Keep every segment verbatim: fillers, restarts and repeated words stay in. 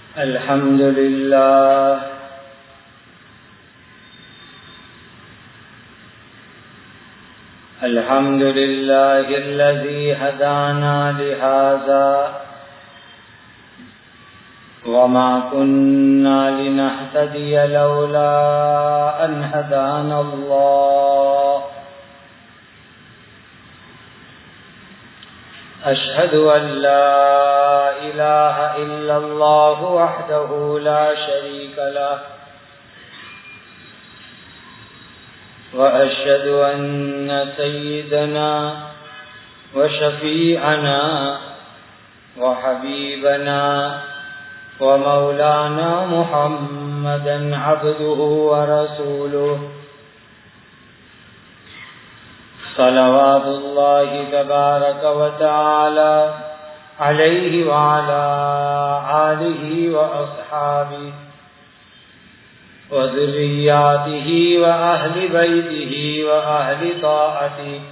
الحمد لله الحمد لله الذي هدانا لهذا وما كنا لنهتدي لولا أن هدانا الله أشهد أن لا إله إلا الله وحده لا شريك له وأشهد أن سيدنا وشفيعنا وحبيبنا ومولانا محمدا عبده ورسوله صلوات الله تبارك وتعالى عليه وعلى آله وأصحابه وذرياته وأهل بيته وأهل طاعته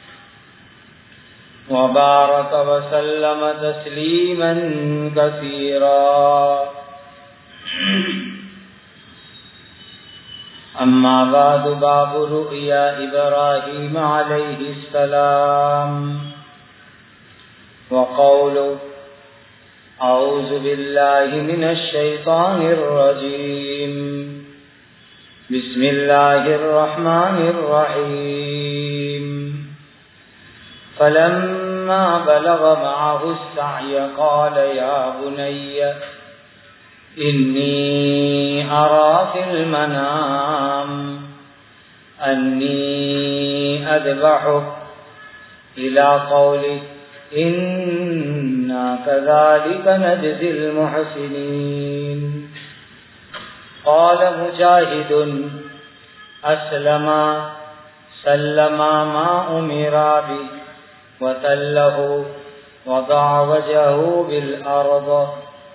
وبارك وسلم تسليما كثيرا. أما بعد، باب رؤيا إبراهيم عليه السلام وقوله أعوذ بالله من الشيطان الرجيم بسم الله الرحمن الرحيم فلما بلغ معه السعي قال يا بني إني أرى في المنام أني أذبحك إلى قوله إنا كذلك نجزي المحسنين. قال مجاهد أسلم سلم ما أمر به وتله وضع وجهه بالأرض.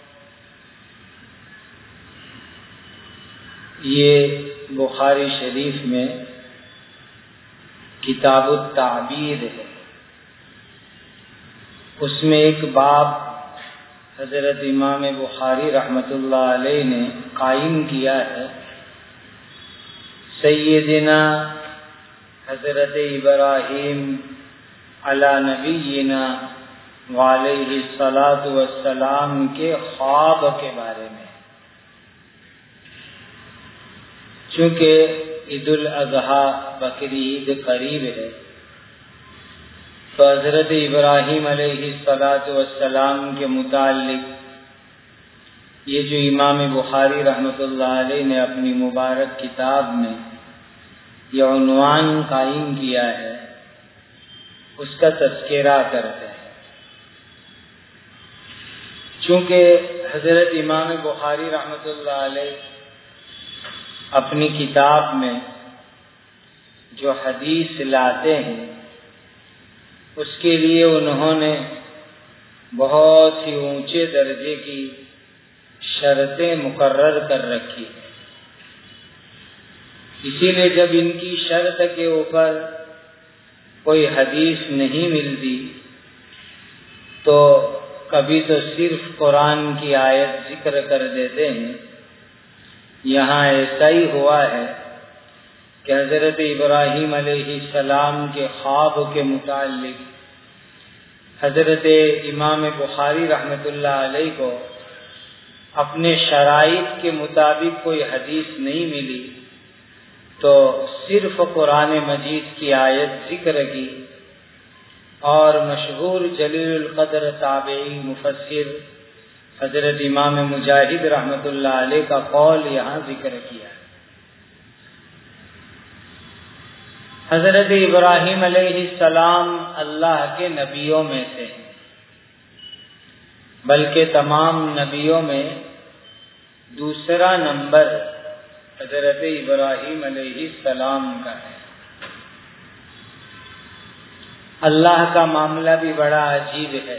یہ بخاری شریف میں کتاب التعبیر ہے. اس میں ایک باب حضرت امام بخاری رحمۃ اللہ علیہ نے قائم کیا ہے. سیدنا حضرت ابراہیم علی نبینا وعلیہ الصلاۃ والسلام کے خواب کے بارے میں. چونکہ عید الاضحیٰ بقر عید قریب ہے تو حضرت ابراہیم علیہ الصلاۃ والسلام کے متعلق یہ جو امام بخاری رحمۃ اللہ علیہ نے اپنی مبارک کتاب میں یہ عنوان قائم کیا ہے اس کا تذکرہ کرتے ہیں. چونکہ حضرت امام بخاری رحمۃ اللہ علیہ اپنی کتاب میں جو حدیث لاتے ہیں اس کے لیے انہوں نے بہت ہی اونچے درجے کی شرطیں مقرر کر رکھی. اسی لیے جب ان کی شرط کے اوپر کوئی حدیث نہیں ملتی تو کبھی تو صرف قرآن کی آیت ذکر کر دیتے ہیں. یہاں ایسا ہی ہوا ہے کہ حضرت ابراہیم علیہ السلام کے خواب کے متعلق حضرت امام بخاری رحمۃ اللہ علیہ کو اپنے شرائط کے مطابق کوئی حدیث نہیں ملی تو صرف قرآن مجید کی آیت ذکر کی اور مشہور جلیل القدر تابعی مفسر حضرت امام مجاہد رحمۃ اللہ علیہ کا قول یہاں ذکر کیا. حضرت ابراہیم علیہ السلام اللہ کے نبیوں میں سے ہیں، بلکہ تمام نبیوں میں دوسرا نمبر حضرت ابراہیم علیہ السلام کا ہے. اللہ کا معاملہ بھی بڑا عجیب ہے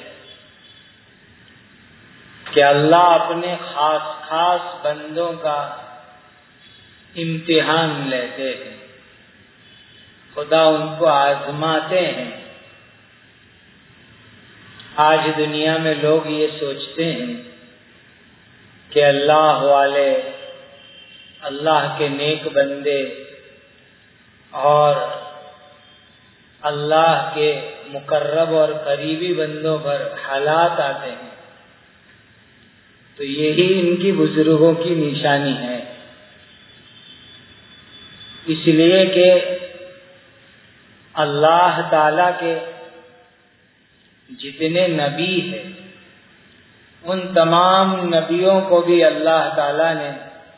کہ اللہ اپنے خاص خاص بندوں کا امتحان لیتے ہیں. خدا ان کو آزماتے ہیں. آج دنیا میں لوگ یہ سوچتے ہیں کہ اللہ والے، اللہ کے نیک بندے اور اللہ کے مقرب اور قریبی بندوں پر حالات آتے ہیں تو یہی ان کی بزرگوں کی نشانی ہے، اس لیے کہ اللہ تعالی کے جتنے نبی ہیں ان تمام نبیوں کو بھی اللہ تعالی نے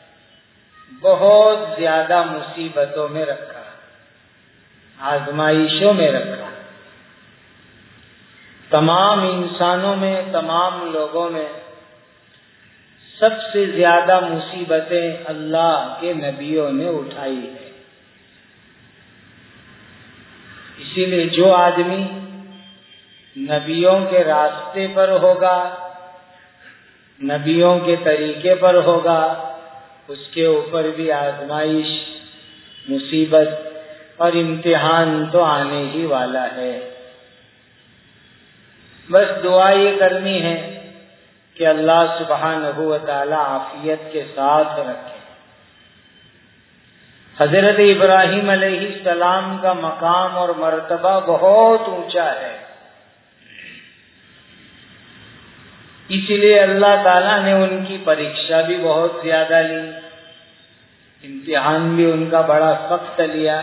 بہت زیادہ مصیبتوں میں رکھا، آزمائشوں میں رکھا۔ تمام انسانوں میں، تمام لوگوں میں سب سے زیادہ مصیبتیں اللہ کے نبیوں نے اٹھائی ہے۔ اسی لیے جو آدمی نبیوں کے راستے پر ہوگا، نبیوں کے طریقے پر ہوگا، اس کے اوپر بھی آزمائش، مصیبت اور امتحان تو آنے ہی والا ہے۔ بس دعا یہ کرنی ہے کہ اللہ سبحانہ و تعالی عافیت کے ساتھ رکھے۔ حضرت ابراہیم علیہ السلام کا مقام اور مرتبہ بہت اونچا ہے، اس لیے اللہ تعالیٰ نے ان کی پریکشا بھی بہت زیادہ لی، امتحان بھی ان کا بڑا سخت لیا۔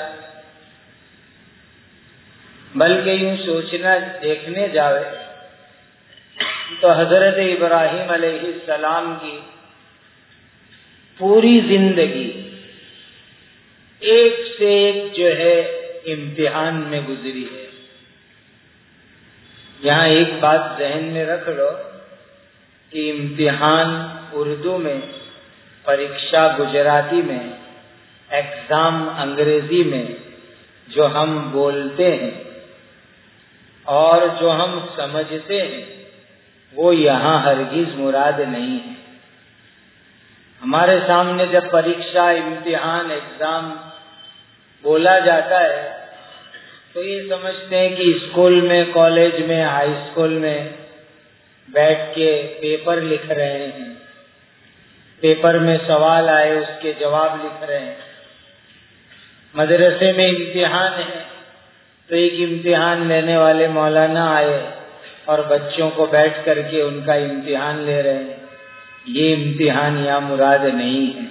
بلکہ یوں سوچنا دیکھنے جاوے تو حضرت ابراہیم علیہ السلام کی پوری زندگی ایک سے ایک جو ہے امتحان میں گزری ہے۔ یہاں ایک بات ذہن میں رکھ لو کہ امتحان اردو میں، پریکشا گجراتی میں، ایگزام انگریزی میں جو ہم بولتے ہیں اور جو ہم سمجھتے ہیں وہ یہاں ہرگز مراد نہیں ہے۔ ہمارے سامنے جب پریکشا، امتحان، ایگزام بولا جاتا ہے تو یہ سمجھتے ہیں کہ اسکول میں، کالج میں، ہائی اسکول میں بیٹھ کے پیپر لکھ رہے ہیں، پیپر میں سوال آئے اس کے جواب لکھ رہے ہیں۔ مدرسے میں امتحان ہے تو ایک امتحان لینے والے مولانا آئے اور بچوں کو بیٹھ کر کے ان کا امتحان لے رہے ہیں۔ یہ امتحان یا مراد نہیں ہے۔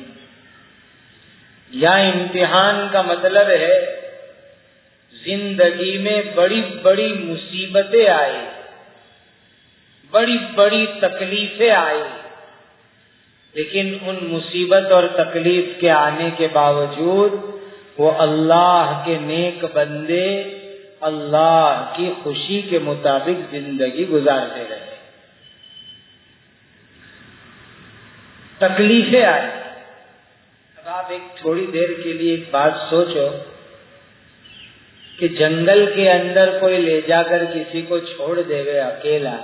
یا امتحان کا مطلب ہے زندگی میں بڑی بڑی مصیبتیں آئی، بڑی بڑی تکلیفیں آئی، لیکن ان مصیبت اور تکلیف کے آنے کے باوجود وہ اللہ کے نیک بندے اللہ کی خوشی کے مطابق زندگی گزارتے رہے۔ تکلیفیں آئی۔ اب آپ ایک تھوڑی دیر کے لیے ایک بات سوچو کہ جنگل کے اندر کوئی لے جا کر کسی کو چھوڑ دے گئے اکیلا،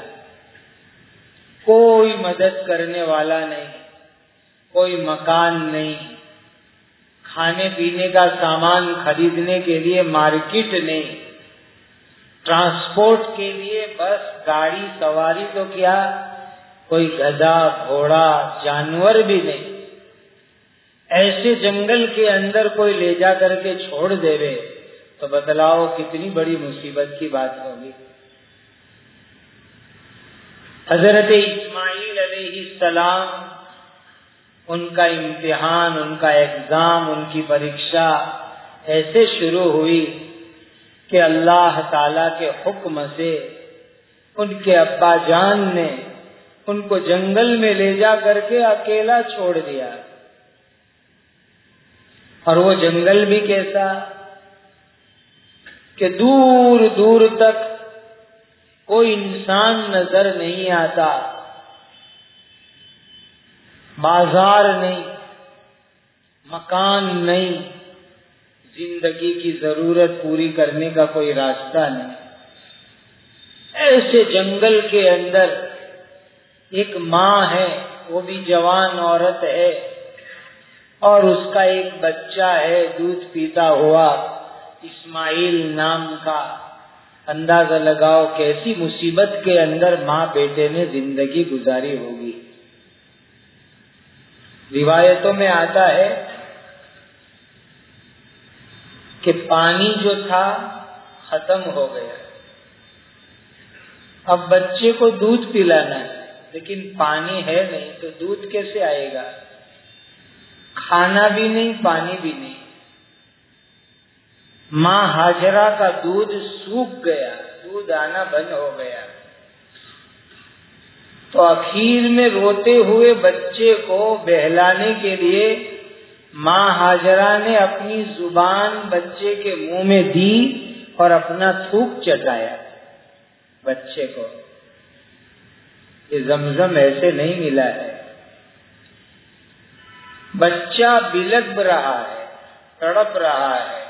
کوئی مدد کرنے والا نہیں، کوئی مکان نہیں، کھانے پینے کا سامان خریدنے کے لیے مارکیٹ نہیں، ٹرانسپورٹ کے لیے بس گاڑی سواری تو کیا، کوئی گدھا، گھوڑا، جانور بھی نہیں، ایسے جنگل کے اندر کوئی لے جا کر کے چھوڑ دے رہے تو بتلاؤ کتنی بڑی مصیبت کی بات ہوگی۔ حضرت اسماعیل علیہ السلام، ان کا امتحان، ان کا ایگزام، ان کی پریکشا ایسے شروع ہوئی کہ اللہ تعالی کے حکم سے ان کے ابا جان نے ان کو جنگل میں لے جا کر کے اکیلا چھوڑ دیا۔ اور وہ جنگل بھی کیسا کہ دور دور تک کوئی انسان نظر نہیں آتا، بازار نہیں، مکان نہیں، زندگی کی ضرورت پوری کرنے کا کوئی راستہ نہیں۔ ایسے جنگل کے اندر ایک ماں ہے، وہ بھی جوان عورت ہے، اور اس کا ایک بچہ ہے دودھ پیتا ہوا، اسماعیل نام کا۔ اندازہ لگاؤ کیسی مصیبت کے اندر ماں بیٹے نے زندگی گزاری ہوگی۔ روایتوں میں آتا ہے کہ پانی جو تھا ختم ہو گیا، اب بچے کو دودھ پلانا ہے لیکن پانی ہے نہیں، تو دودھ کیسے آئے گا؟ کھانا بھی نہیں، پانی بھی نہیں۔ ماں ہاجرہ کا دودھ سوکھ گیا، دودھ آنا بند ہو گیا، تو اخیر میں روتے ہوئے بچے کو بہلانے کے لیے ماں ہاجرہ نے اپنی زبان بچے کے منہ میں دی اور اپنا تھوک چٹایا بچے کو۔ یہ زمزم ایسے نہیں ملا ہے۔ بچہ بلک رہا ہے، تڑپ رہا ہے،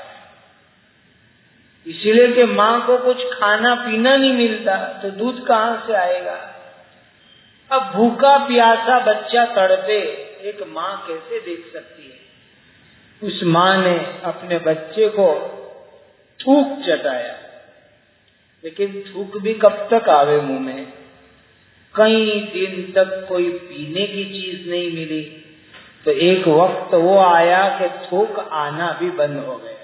اسی لیے کہ ماں کو کچھ کھانا پینا نہیں ملتا، تو دودھ کہاں سے آئے گا؟ اب بھوکا پیاسا بچہ تڑپے، ایک ماں کیسے دیکھ سکتی ہے؟ اس ماں نے اپنے بچے کو تھوک چٹایا، لیکن تھوک بھی کب تک آوے منہ میں؟ کئی دن تک کوئی پینے کی چیز نہیں ملی، تو ایک وقت وہ آیا کہ تھوک آنا بھی بند ہو گیا۔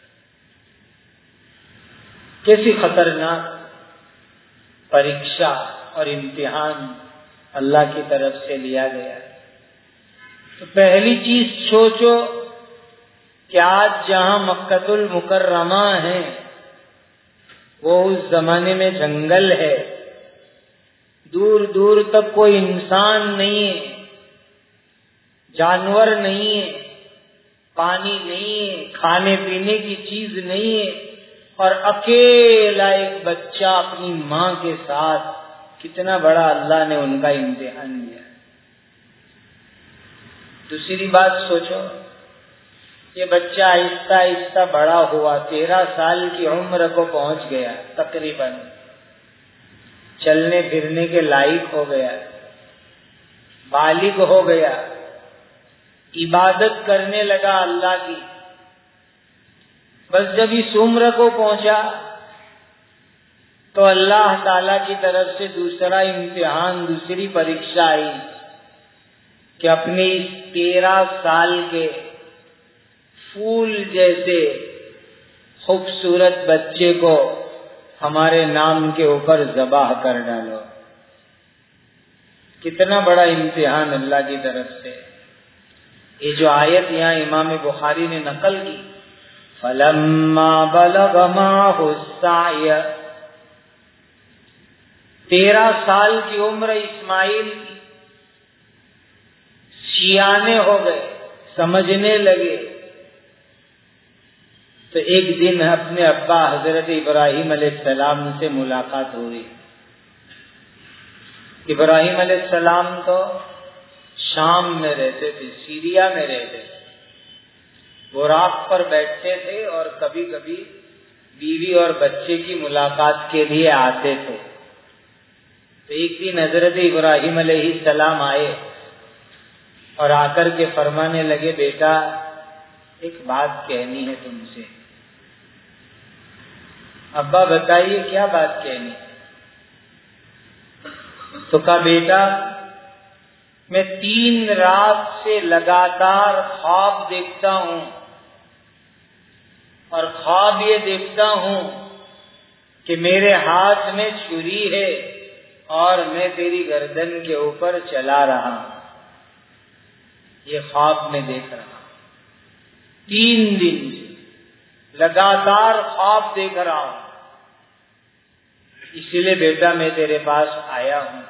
کیسی خطرناک پریکشا اور امتحان اللہ کی طرف سے لیا گیا۔ تو پہلی چیز سوچو کہ آج جہاں مکۃ المکرمہ ہے وہ اس زمانے میں جنگل ہے، دور دور تک کوئی انسان نہیں ہے، جانور نہیں ہے، پانی نہیں ہے، کھانے پینے کی چیز نہیں ہے، اور اکیلا ایک بچہ اپنی ماں کے ساتھ، کتنا بڑا اللہ نے ان کا امتحان لیا۔ دوسری بات سوچو، یہ بچہ آہستہ آہستہ بڑا ہوا، تیرہ سال کی عمر کو پہنچ گیا، تقریباً چلنے پھرنے کے لائق ہو گیا، بالغ ہو گیا، عبادت کرنے لگا اللہ کی۔ بس جب اس عمر کو پہنچا تو اللہ تعالی کی طرف سے دوسرا امتحان، دوسری پریکشا آئی کہ اپنے اس تیرہ سال کے پھول جیسے خوبصورت بچے کو ہمارے نام کے اوپر ذبح کر ڈالو۔ کتنا بڑا امتحان اللہ کی طرف سے۔ یہ جو آیت یہاں امام بخاری نے نقل کی، فَلَمَّا بَلَغَ مَعَهُ السَّعْيَ، تیرہ سال کی عمر اسماعیل کی، سیانے ہو گئے، سمجھنے لگے، تو ایک دن اپنے ابا حضرت ابراہیم علیہ السلام سے ملاقات ہوئی۔ ابراہیم علیہ السلام تو شام میں رہتے تھے، سیریا میں رہتے تھے، وہ راک پر بیٹھتے تھے اور کبھی کبھی بیوی اور بچے کی ملاقات کے لیے آتے تھے۔ تو ایک دن حضرت ابراہیم علیہ السلام آئے اور آ کر کے فرمانے لگے، بیٹا ایک بات کہنی ہے تم سے۔ ابا بتائیے کیا بات کہنی؟ تو کہا، بیٹا میں تین رات سے لگاتار خواب دیکھتا ہوں، اور خواب یہ دیکھتا ہوں کہ میرے ہاتھ میں چھری ہے اور میں تیری گردن کے اوپر چلا رہا ہوں۔ یہ خواب میں دیکھ رہا ہوں، تین دن سے لگاتار خواب دیکھ رہا ہوں، اسی لیے بیٹا میں تیرے پاس آیا ہوں۔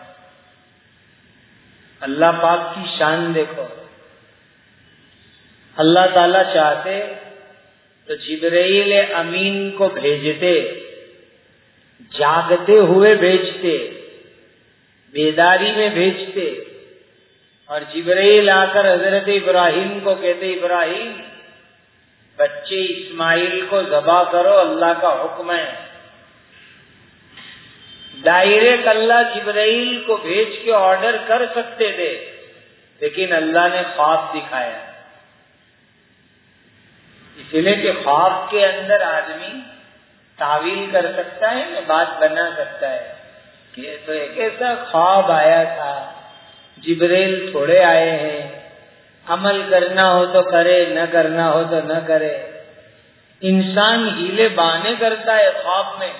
اللہ پاک کی شان دیکھو، اللہ تعالی چاہتے تو جبرائیل امین کو بھیجتے، جاگتے ہوئے بھیجتے، بیداری میں بھیجتے، اور جبرائیل آ کر حضرت ابراہیم کو کہتے، ابراہیم بچے اسماعیل کو ذبح کرو، اللہ کا حکم ہے۔ ڈائریکٹ اللہ جبرائیل کو بھیج کے آرڈر کر سکتے تھے، لیکن اللہ نے خواب دکھایا، اس لیے کہ خواب کے اندر آدمی تعویل کر سکتا ہے، بات بنا سکتا ہے کہ تو ایک ایسا خواب آیا تھا، جبرائیل تھوڑے آئے ہیں، عمل کرنا ہو تو کرے، نہ کرنا ہو تو نہ کرے۔ انسان ہیلے بہانے کرتا ہے خواب میں،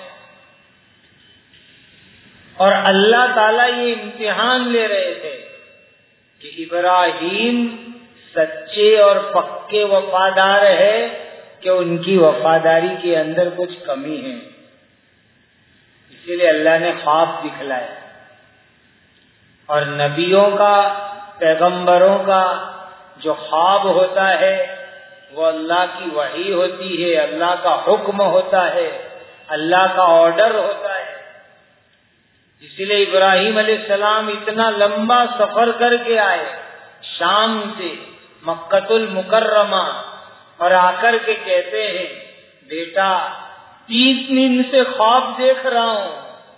اور اللہ تعالیٰ یہ امتحان لے رہے تھے کہ ابراہیم سچے اور پکے وفادار ہے کہ ان کی وفاداری کے اندر کچھ کمی ہے، اسی لیے اللہ نے خواب دکھلایا۔ اور نبیوں کا، پیغمبروں کا جو خواب ہوتا ہے وہ اللہ کی وحی ہوتی ہے، اللہ کا حکم ہوتا ہے، اللہ کا آرڈر ہوتا ہے۔ اسی لیے ابراہیم علیہ السلام اتنا لمبا سفر کر کے آئے شام سے مکۃ المکرمہ، اور آ کر کے کہتے ہیں بیٹا تین دن سے خواب دیکھ رہا ہوں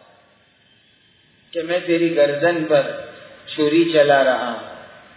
کہ میں تیری گردن پر چھری چلا رہا ہوں۔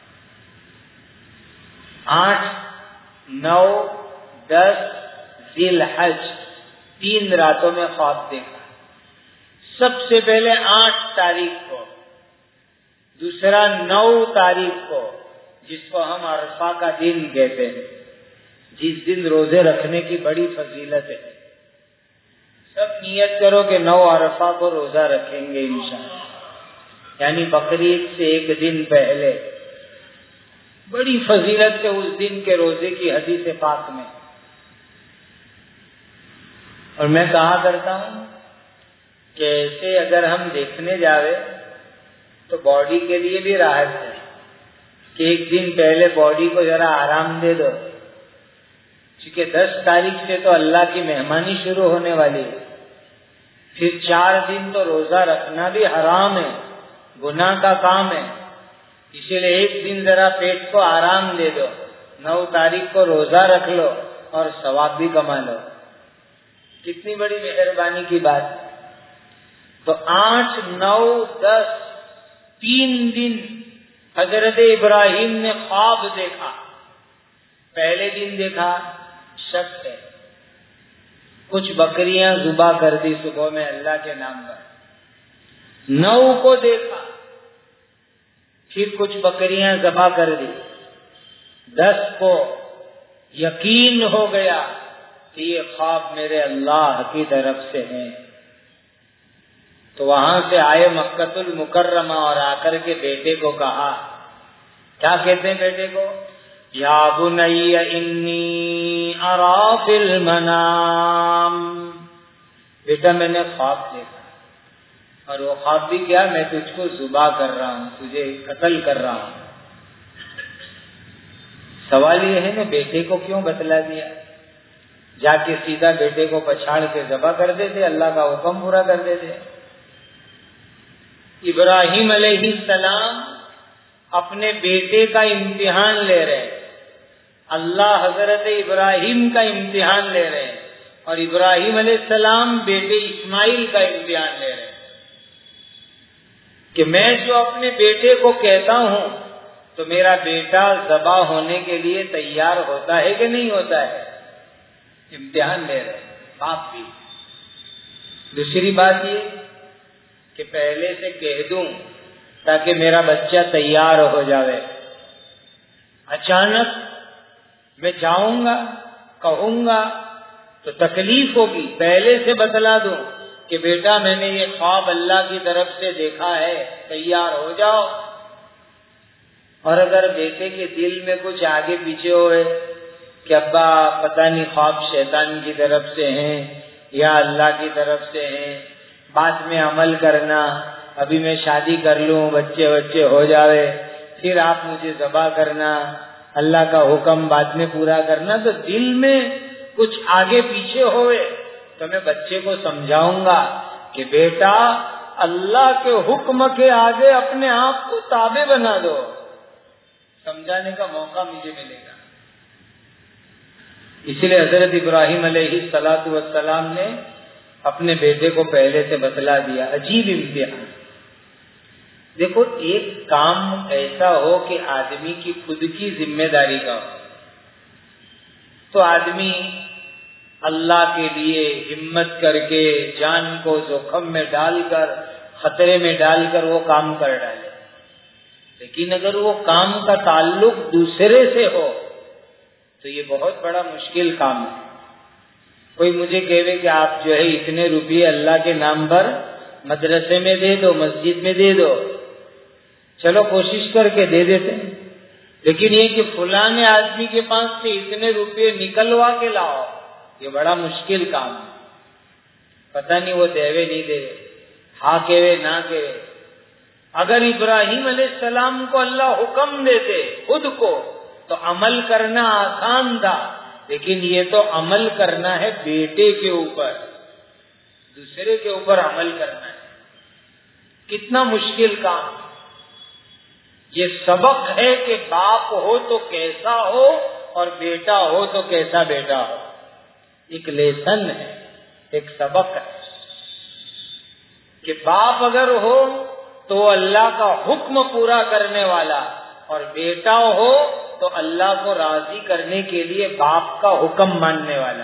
آٹھ، نو، دس ذی الحج، تین راتوں میں خواب دیکھا۔ سب سے پہلے آٹھ تاریخ کو، دوسرا نو تاریخ کو جس کو ہم عرفہ کا دن کہتے ہیں، جس دن روزے رکھنے کی بڑی فضیلت ہے۔ سب نیت کرو کہ نو عرفہ کو روزہ رکھیں گے انشاءاللہ، یعنی بقرعید سے ایک دن پہلے۔ بڑی فضیلت ہے اس دن کے روزے کی حدیث پاک میں۔ اور میں کہا کرتا ہوں کہ ایسے اگر ہم دیکھنے جاوے تو باڈی کے لیے بھی راحت ہے کہ ایک دن پہلے باڈی کو ذرا آرام دے دو، کیونکہ دس تاریخ سے تو اللہ کی مہمانی شروع ہونے والی ہے۔ پھر چار دن تو روزہ رکھنا بھی حرام ہے، گناہ کا کام ہے، اسی لیے ایک دن ذرا پیٹ کو آرام دے دو، نو تاریخ کو روزہ رکھ لو اور ثواب بھی کما لو۔ کتنی بڑی مہربانی کی بات۔ تو آٹھ، نو، دس، تین دن حضرت ابراہیم نے خواب دیکھا۔ پہلے دن دیکھا شک ہے، کچھ بکریاں ذبح کر دی صبح میں اللہ کے نام پر۔ نو کو دیکھا، پھر کچھ بکریاں ذبح کر دی۔ دس کو یقین ہو گیا کہ یہ خواب میرے اللہ کی طرف سے ہے، تو وہاں سے آئے مکۃ المکرمہ اور آ کر کے بیٹے کو کہا، کیا کہتے ہیں بیٹے کو؟ یا بنی انی ارا فی المنام، بیٹا میں نے خواب دیکھا، اور وہ خواب بھی کیا؟ میں تجھ کو ذبح کر رہا ہوں، تجھے قتل کر رہا ہوں۔ سوال یہ ہے نا بیٹے کو کیوں بتلا دیا؟ جا کے سیدھا بیٹے کو پچھاڑ کے ذبح کر دیتے، اللہ کا حکم پورا کر دیتے۔ ابراہیم علیہ السلام اپنے بیٹے کا امتحان لے رہے ہیں، اللہ حضرت ابراہیم کا امتحان لے رہے ہیں، اور ابراہیم علیہ السلام بیٹے اسماعیل کا امتحان لے رہے ہیں کہ میں جو اپنے بیٹے کو کہتا ہوں تو میرا بیٹا ذبح ہونے کے لیے تیار ہوتا ہے کہ نہیں ہوتا ہے؟ امتحان لے رہے ہیں باپ بھی۔ دوسری بات یہ کہ پہلے سے کہہ دوں تاکہ میرا بچہ تیار ہو جاوے، اچانک میں جاؤں گا کہوں گا تو تکلیف ہوگی، پہلے سے بتلا دوں کہ بیٹا میں نے یہ خواب اللہ کی طرف سے دیکھا ہے، تیار ہو جاؤ۔ اور اگر بیٹے کے دل میں کچھ آگے پیچھے ہوئے کہ ابا پتہ نہیں خواب شیطان کی طرف سے ہیں یا اللہ کی طرف سے ہیں، بعد میں عمل کرنا، ابھی میں شادی کر لوں، بچے بچے ہو جاوے، پھر آپ مجھے ذبح کرنا، اللہ کا حکم بعد میں پورا کرنا، تو دل میں کچھ آگے پیچھے ہوئے تو میں بچے کو سمجھاؤں گا کہ بیٹا اللہ کے حکم کے آگے اپنے آپ کو تابع بنا دو، سمجھانے کا موقع مجھے ملے گا۔ اس لیے حضرت ابراہیم علیہ الصلاۃ والسلام نے اپنے بیٹے کو پہلے سے بتلا دیا۔ عجیب امتحان۔ دیکھو ایک کام ایسا ہو کہ آدمی کی خود کی ذمہ داری کا ہو تو آدمی اللہ کے لیے ہمت کر کے جان کو جوخم میں ڈال کر، خطرے میں ڈال کر وہ کام کر ڈالے، لیکن اگر وہ کام کا تعلق دوسرے سے ہو تو یہ بہت بڑا مشکل کام ہے. کوئی مجھے کہے کہ آپ جو ہے اتنے روپئے اللہ کے نام پر مدرسے میں دے دو، مسجد میں دے دو، چلو کوشش کر کے دے دیتے ہیں، لیکن یہ کہ فلاں آدمی کے پاس سے اتنے روپئے نکلوا کے لاؤ، یہ بڑا مشکل کام ہے. پتہ نہیں وہ دیوے نہیں دے، ہاں کہے نہ کہے. اگر ابراہیم علیہ السلام کو اللہ حکم دیتے خود کو تو عمل کرنا آسان تھا، لیکن یہ تو عمل کرنا ہے بیٹے کے اوپر، دوسرے کے اوپر عمل کرنا ہے. کتنا مشکل کام. یہ سبق ہے کہ باپ ہو تو کیسا ہو اور بیٹا ہو تو کیسا بیٹا ہو. ایک لیسن ہے، ایک سبق ہے کہ باپ اگر ہو تو اللہ کا حکم پورا کرنے والا، اور بیٹا ہو تو اللہ کو راضی کرنے کے لیے باپ کا حکم ماننے والا،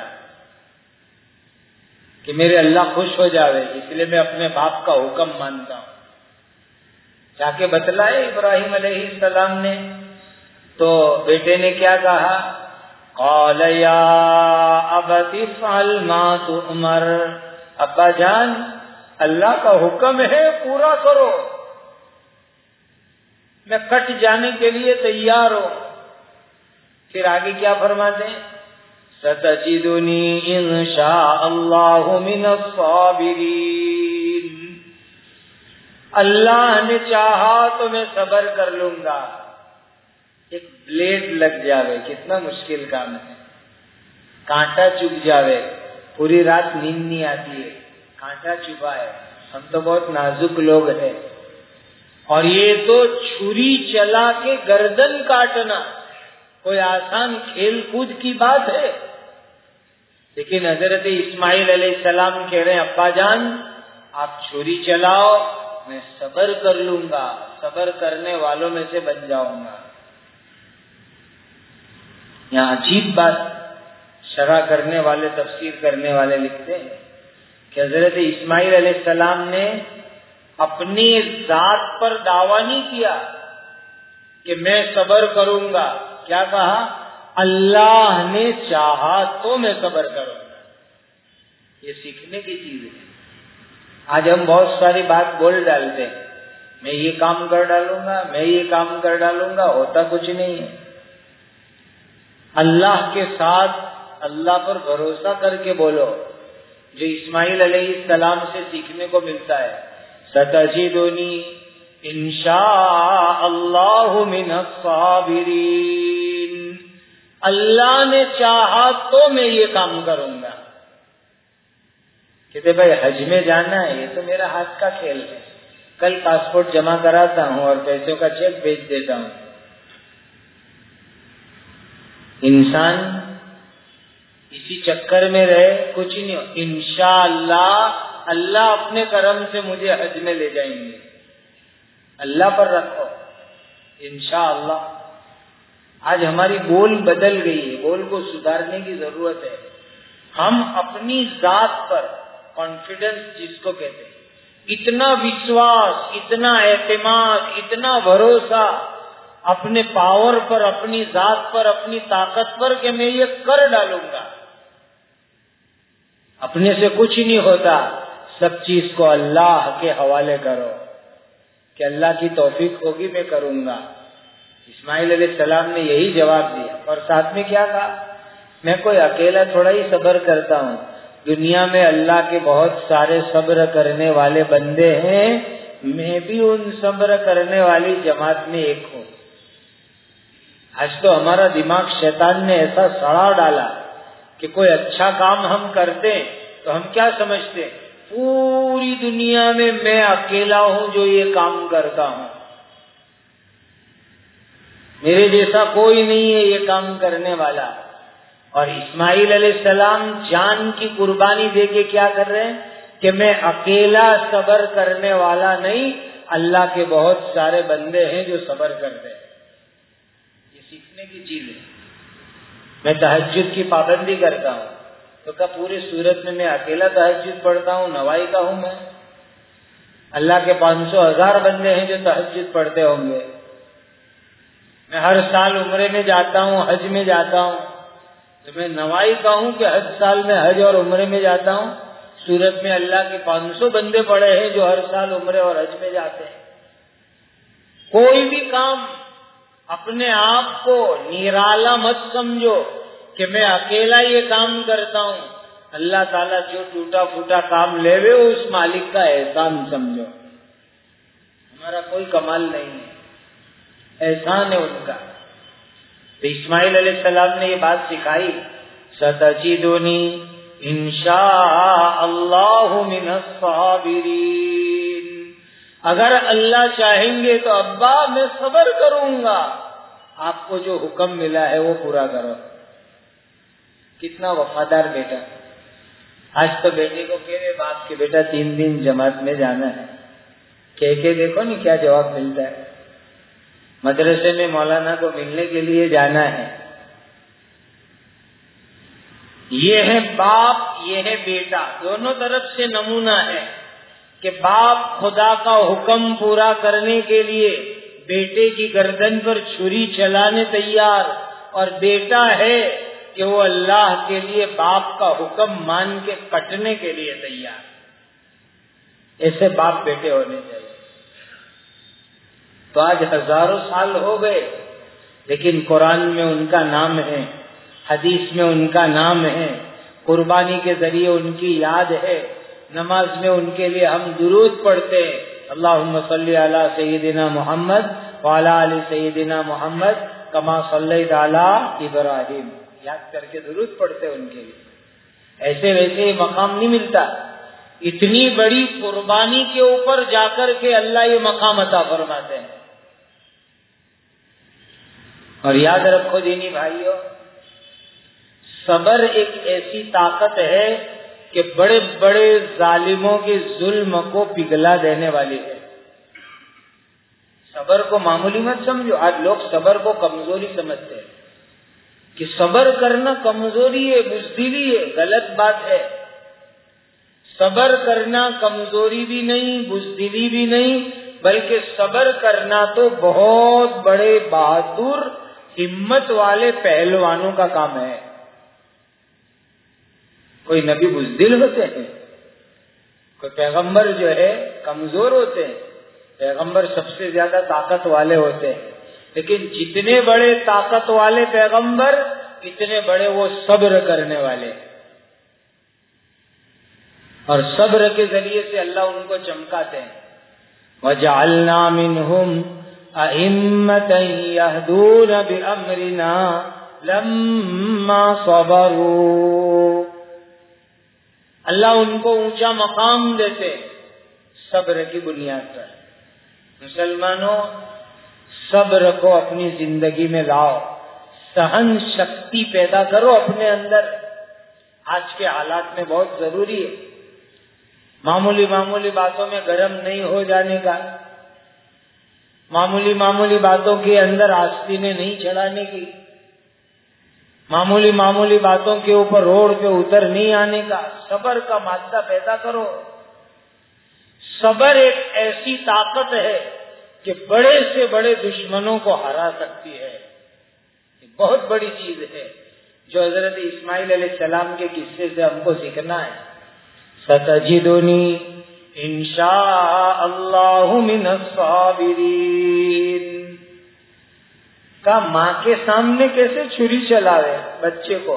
کہ میرے اللہ خوش ہو جاوے اس لیے میں اپنے باپ کا حکم مانتا ہوں. جا کے بتلائے ابراہیم علیہ السلام نے، تو بیٹے نے کیا کہا؟ قال یا ابت افعل ما تؤمر، ابا جان اللہ کا حکم ہے پورا کرو، میں کٹ جانے کے لیے تیار ہوں. پھر آگے کیا فرماتے ہیں؟ ستجدنی ان شاء اللہ من الصابرین، اللہ نے چاہا تو میں صبر کر لوں گا. ایک بلیڈ لگ جاوے کتنا مشکل کام ہے، کانٹا چبھ جاوے، پوری رات نیند نہیں آتی ہے، کانٹا چبھا ہے. ہم تو بہت نازک لوگ ہیں، اور یہ تو چھری چلا کے گردن کاٹنا کوئی آسان کھیل کود کی بات ہے. لیکن حضرت اسماعیل علیہ السلام کہہ رہے ہیں ابا جان آپ چھری چلاؤ، میں صبر کر لوں گا، صبر کرنے والوں میں سے بن جاؤں گا. یہاں عجیب بات شرح کرنے والے، تفسیر کرنے والے لکھتے ہیں کہ حضرت اسماعیل علیہ السلام نے اپنی ذات پر دعویٰ نہیں کیا کہ میں صبر کروں گا. کیا کہا؟ اللہ نے چاہا تو میں صبر کروں گا. یہ سیکھنے کی چیز ہے. آج ہم بہت ساری بات بول ڈالتے ہیں، میں یہ کام کر ڈالوں گا، میں یہ کام کر ڈالوں گا، ہوتا کچھ نہیں ہے. اللہ کے ساتھ اللہ پر بھروسہ کر کے بولو، جو اسماعیل علیہ السلام سے سیکھنے کو ملتا ہے. ستجدنی انشاء اللہ من الصابرین، اللہ نے چاہا تو میں یہ کام کروں گا. کہتے بھائی حج میں جانا ہے، یہ تو میرا ہاتھ کا کھیل ہے، کل پاسپورٹ جمع کراتا ہوں اور پیسوں کا چیک بھیج دیتا ہوں. انسان اسی چکر میں رہے کچھ نہیں ہو. انشاءاللہ اللہ اپنے کرم سے مجھے حج میں لے جائیں گے. اللہ پر رکھو انشاءاللہ. آج ہماری بول بدل گئی ہے، بول کو سدھارنے کی ضرورت ہے. ہم اپنی ذات پر کانفیڈنس جس کو کہتے ہیں، اتنا وشواس، اتنا اعتماد، اتنا بھروسہ اپنے پاور پر، اپنی ذات پر، اپنی طاقت پر کہ میں یہ کر ڈالوں گا. اپنے سے کچھ نہیں ہوتا، سب چیز کو اللہ کے حوالے کرو کہ اللہ کی توفیق ہوگی میں کروں گا. اسماعیل علیہ السلام نے یہی جواب دیا، اور ساتھ میں کیا کہا؟ میں کوئی اکیلا تھوڑا ہی صبر کرتا ہوں، دنیا میں اللہ کے بہت سارے صبر کرنے والے بندے ہیں، میں بھی ان صبر کرنے والی جماعت میں ایک ہوں. آج تو ہمارا دماغ شیطان نے ایسا سڑا ڈالا کہ کوئی اچھا کام ہم کرتے تو ہم کیا سمجھتے؟ پوری دنیا میں میں اکیلا ہوں جو یہ کام کرتا ہوں، میرے جیسا کوئی نہیں ہے یہ کام کرنے والا. اور اسماعیل علیہ السلام جان کی قربانی دے کے کیا کر رہے ہیں کہ میں اکیلا صبر کرنے والا نہیں، اللہ کے بہت سارے بندے ہیں جو صبر کرتے ہیں. یہ سیکھنے کی چیز ہے. میں تہجد کی پابندی کرتا ہوں تو کیا پوری صورت میں میں اکیلا تہجد پڑھتا ہوں؟ نوائی کا ہوں میں. اللہ کے پانچ سو ہزار بندے ہیں جو تہجد پڑھتے ہوں گے. میں ہر سال عمرے میں جاتا ہوں، حج میں جاتا ہوں، تو میں نوائی کہوں کہ ہر سال میں حج اور عمرے میں جاتا ہوں؟ سورت میں اللہ کے پانچ سو بندے پڑے ہیں جو ہر سال عمرے اور حج میں جاتے ہیں۔ کوئی بھی کام اپنے آپ کو نرالا مت سمجھو کہ میں اکیلا یہ کام کرتا ہوں۔ اللہ تعالیٰ جو ٹوٹا پھوٹا کام لے وے اس مالک کا احسان سمجھو، ہمارا کوئی کمال نہیں ہے، احسان ہے ان کا۔ تو اسماعیل علیہ السلام نے یہ بات سکھائی، ستجدنی انشاء اللہ من الصابرین، اگر اللہ چاہیں گے تو ابا میں صبر کروں گا، آپ کو جو حکم ملا ہے وہ پورا کرو۔ کتنا وفادار بیٹا۔ آج تو بیٹے کو کہہ رہے باپ کے بیٹا تین دن جماعت میں جانا ہے، کہہ کے دیکھو نہیں کیا جواب ملتا ہے۔ مدرسے میں مولانا کو ملنے کے لیے جانا ہے۔ یہ ہے باپ، یہ ہے بیٹا، دونوں طرف سے نمونہ ہے کہ باپ خدا کا حکم پورا کرنے کے لیے بیٹے کی گردن پر چھری چلانے تیار، اور بیٹا ہے کہ وہ اللہ کے لیے باپ کا حکم مان کے کٹنے کے لیے تیار۔ ایسے باپ بیٹے ہونے چاہیے۔ تو آج ہزاروں سال ہو گئے، لیکن قرآن میں ان کا نام ہے، حدیث میں ان کا نام ہے، قربانی کے ذریعے ان کی یاد ہے، نماز میں ان کے لیے ہم درود پڑھتے ہیں، اللہم صلی علی سیدنا محمد وعلی آل سیدنا محمد کما صلیت علی ابراہیم، یاد کر کے درود پڑھتے ہیں ان کے لیے۔ ایسے ویسے مقام نہیں ملتا، اتنی بڑی قربانی کے اوپر جا کر کے اللہ یہ مقام عطا فرماتے ہیں۔ اور یاد رکھو دینی بھائیوں، صبر ایک ایسی طاقت ہے کہ بڑے بڑے ظالموں کے ظلم کو پگھلا دینے والی ہے۔ صبر کو معمولی مت سمجھو۔ آج لوگ صبر کو کمزوری سمجھتے ہیں کہ صبر کرنا کمزوری ہے، بزدلی ہے، غلط بات ہے۔ صبر کرنا کمزوری بھی نہیں، بزدلی بھی نہیں، بلکہ صبر کرنا تو بہت بڑے بہادر ہمت والے پہلوانوں کا کام ہے۔ کوئی نبی بزدل ہوتے ہیں، کوئی پیغمبر جو ہے کمزور ہوتے ہیں، پیغمبر سب سے زیادہ طاقت والے ہوتے ہیں، لیکن جتنے بڑے طاقت والے پیغمبر اتنے بڑے وہ صبر کرنے والے، اور صبر کے ذریعے سے اللہ ان کو چمکاتے ہیں۔ وَجَعَلْنَا مِنْهُمْ أَئِمَّةً يَهْدُونَ بِأَمْرِنَا لَمَّا صَبَرُوا، اللہ ان کو اونچا مقام دیتے صبر کی بنیاد پر۔ مسلمانوں، صبر کو اپنی زندگی میں لاؤ، سہن شکتی پیدا کرو اپنے اندر، آج کے حالات میں بہت ضروری ہے۔ معمولی معمولی باتوں میں گرم نہیں ہو جانے کا، معمولی معمولی باتوں کے اندر آستینیں نہیں چڑھانے کی، معمولی معمولی باتوں کے اوپر روڈ پہ اتر نہیں آنے کا، صبر کا مادہ پیدا کرو۔ صبر ایک ایسی طاقت ہے کہ بڑے سے بڑے دشمنوں کو ہرا سکتی ہے، بہت بڑی چیز ہے جو حضرت اسماعیل علیہ السلام کے قصے سے ہم کو سیکھنا ہے۔ ستجدنی انشاء اللہ من الصابرین، کا ماں کے سامنے کیسے چھری چلاوے بچے کو؟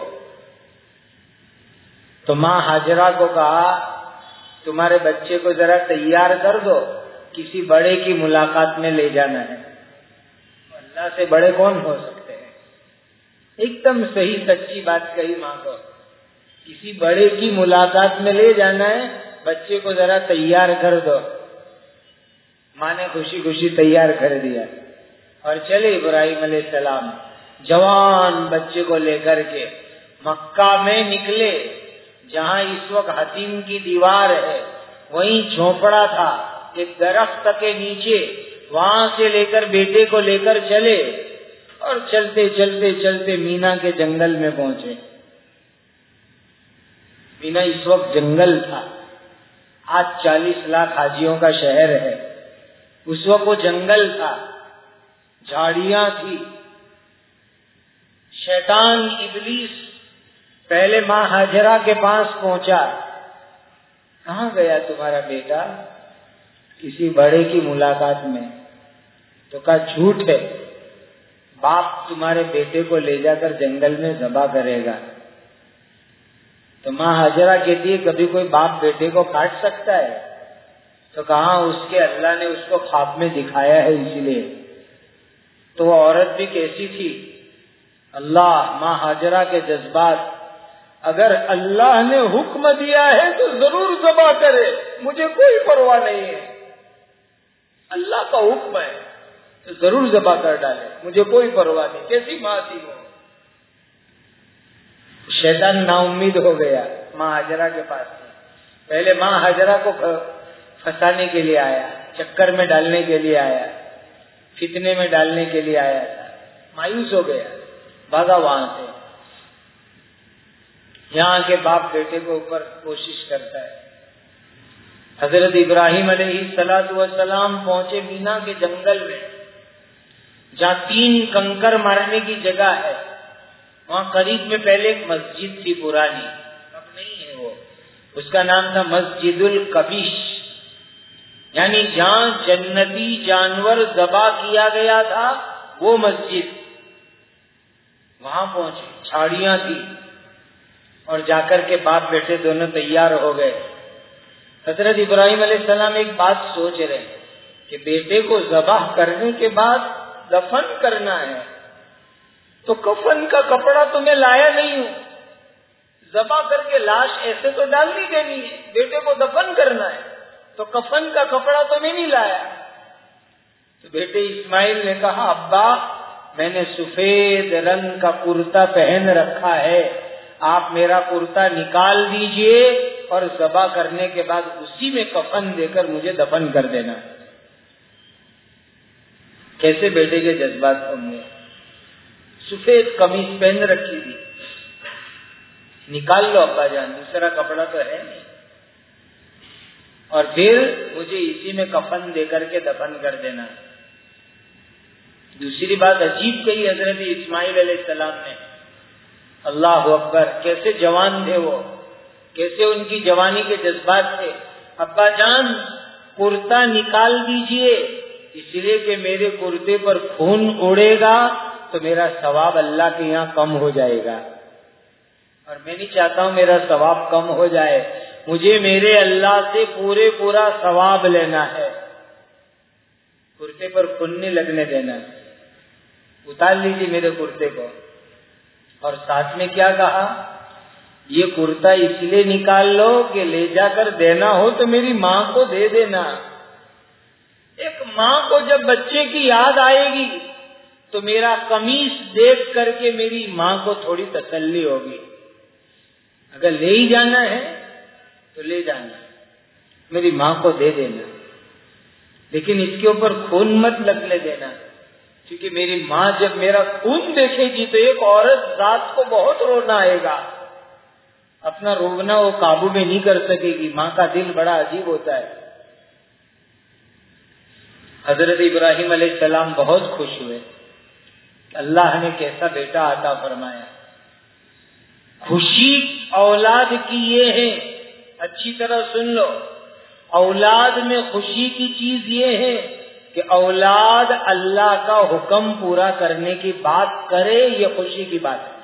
تو ماں ہاجرہ کو کہا تمہارے بچے کو ذرا تیار کر دو، کسی بڑے کی ملاقات میں لے جانا ہے۔ اللہ سے بڑے کون ہو سکتے ہیں؟ ایک دم صحیح سچی بات کہی ماں کو، کسی بڑے کی ملاقات میں لے جانا ہے، بچے کو ذرا تیار کر دو۔ ماں نے خوشی خوشی تیار کر دیا اور چلے ابراہیم علیہ السلام جوان بچے کو لے کر کے مکہ میں نکلے، جہاں اس وقت حتیم کی دیوار ہے وہیں جھونپڑا تھا ایک درخت کے نیچے، وہاں سے لے کر بیٹے کو لے کر چلے، اور چلتے چلتے چلتے مینا کے جنگل میں پہنچے۔ مینا اس وقت جنگل تھا، آج چالیس لاکھ حاجیوں کا شہر ہے، اس وقت وہ جنگل تھا، جھاڑیاں تھی، شیطان ابلیس پہلے ماں ہاجرہ کے پاس پہنچا. کہاں گیا تمہارا بیٹا؟ کسی بڑے کی ملاقات میں. تو کہا جھوٹ ہے، باپ تمہارے بیٹے کو لے جا کر جنگل میں ذبح کرے گا. تو ماں ہاجرہ کہتی ہے کبھی کوئی باپ بیٹے کو کاٹ سکتا ہے؟ تو کہاں اس کے اللہ نے اس کو خواب میں دکھایا ہے اسی لیے. تو وہ عورت بھی کیسی تھی؟ اللہ، ماں ہاجرہ کے جذبات. اگر اللہ نے حکم دیا ہے تو ضرور ذبح کرے، مجھے کوئی پرواہ نہیں ہے. اللہ کا حکم ہے تو ضرور ذبح کر ڈالے، مجھے کوئی پرواہ نہیں. کیسی ماں تھی وہ؟ شیطان نا امید ہو گیا ماں ہاجرہ کے پاس. پہلے ماں ہاجرہ کو پھنسانے کے لیے آیا، چکر میں ڈالنے کے لیے آیا، فتنے میں ڈالنے کے لیے آیا تھا. مایوس ہو گیا، بھاگا وہاں سے. یہاں کے باپ بیٹے کو اوپر کوشش کرتا ہے. حضرت ابراہیم علیہ الصلوۃ والسلام پہنچے مینا کے جنگل میں، جہاں تین کنکر مارنے کی جگہ ہے. وہاں قریب میں پہلے ایک مسجد تھی پرانی، اب نہیں ہے وہ. اس کا نام تھا مسجد الکبیش، یعنی جہاں جنتی جانور ذبح کیا گیا تھا وہ مسجد. وہاں پہنچے، جھاڑیاں تھی، اور جا کر کے باپ بیٹے دونوں تیار ہو گئے. حضرت ابراہیم علیہ السلام ایک بات سوچ رہے کہ بیٹے کو ذبح کرنے کے بعد دفن کرنا ہے، تو کفن کا کپڑا تو میں لایا نہیں ہوں. ذبح کر کے لاش ایسے تو ڈال نہیں دینی ہے، بیٹے کو دفن کرنا ہے، تو کفن کا کپڑا تو میں نہیں لایا. تو بیٹے اسماعیل نے کہا ابا، میں نے سفید رنگ کا کرتا پہن رکھا ہے، آپ میرا کرتا نکال دیجئے اور ذبح کرنے کے بعد اسی میں کفن دے کر مجھے دفن کر دینا. کیسے بیٹے کے جذبات ہوں گے؟ سفید قمیص پہن رکھی تھی، نکال لو ابا جان، دوسرا کپڑا تو ہے نہیں، اور پھر مجھے اسی میں کفن دے کر کے دفن کر دینا. دوسری بات عجیب کہی حضرت اسماعیل علیہ السلام نے. اللہ اکبر، کیسے جوان تھے وہ، کیسے ان کی جوانی کے جذبات تھے. ابا جان کرتا نکال دیجئے، اس لیے کہ میرے کرتے پر خون اڑے گا تو میرا ثواب اللہ کے یہاں کم ہو جائے گا، اور میں نہیں چاہتا ہوں میرا ثواب کم ہو جائے. مجھے میرے اللہ سے پورے پورا ثواب لینا ہے. کرتے پر خون نہیں لگنے دینا. اتار لیجیے میرے کرتے کو. اور ساتھ میں کیا کہا؟ یہ کرتا اس لیے نکال لو کہ لے جا کر دینا ہو تو میری ماں کو دے دینا. ایک ماں کو جب بچے کی یاد آئے گی تو میرا قمیص دیکھ کر کے میری ماں کو تھوڑی تسلی ہوگی. اگر لے ہی جانا ہے تو لے جانا، میری ماں کو دے دینا، لیکن اس کے اوپر خون مت لگنے دینا، کیونکہ میری ماں جب میرا خون دیکھے گی تو ایک عورت ذات کو بہت رونا آئے گا. اپنا رونا وہ قابو میں نہیں کر سکے گی. ماں کا دل بڑا عجیب ہوتا ہے. حضرت ابراہیم علیہ السلام بہت خوش ہوئے، اللہ نے کیسا بیٹا عطا فرمایا. خوشی اولاد کی یہ ہے، اچھی طرح سن لو، اولاد میں خوشی کی چیز یہ ہے کہ اولاد اللہ کا حکم پورا کرنے کی بات کرے، یہ خوشی کی بات ہے.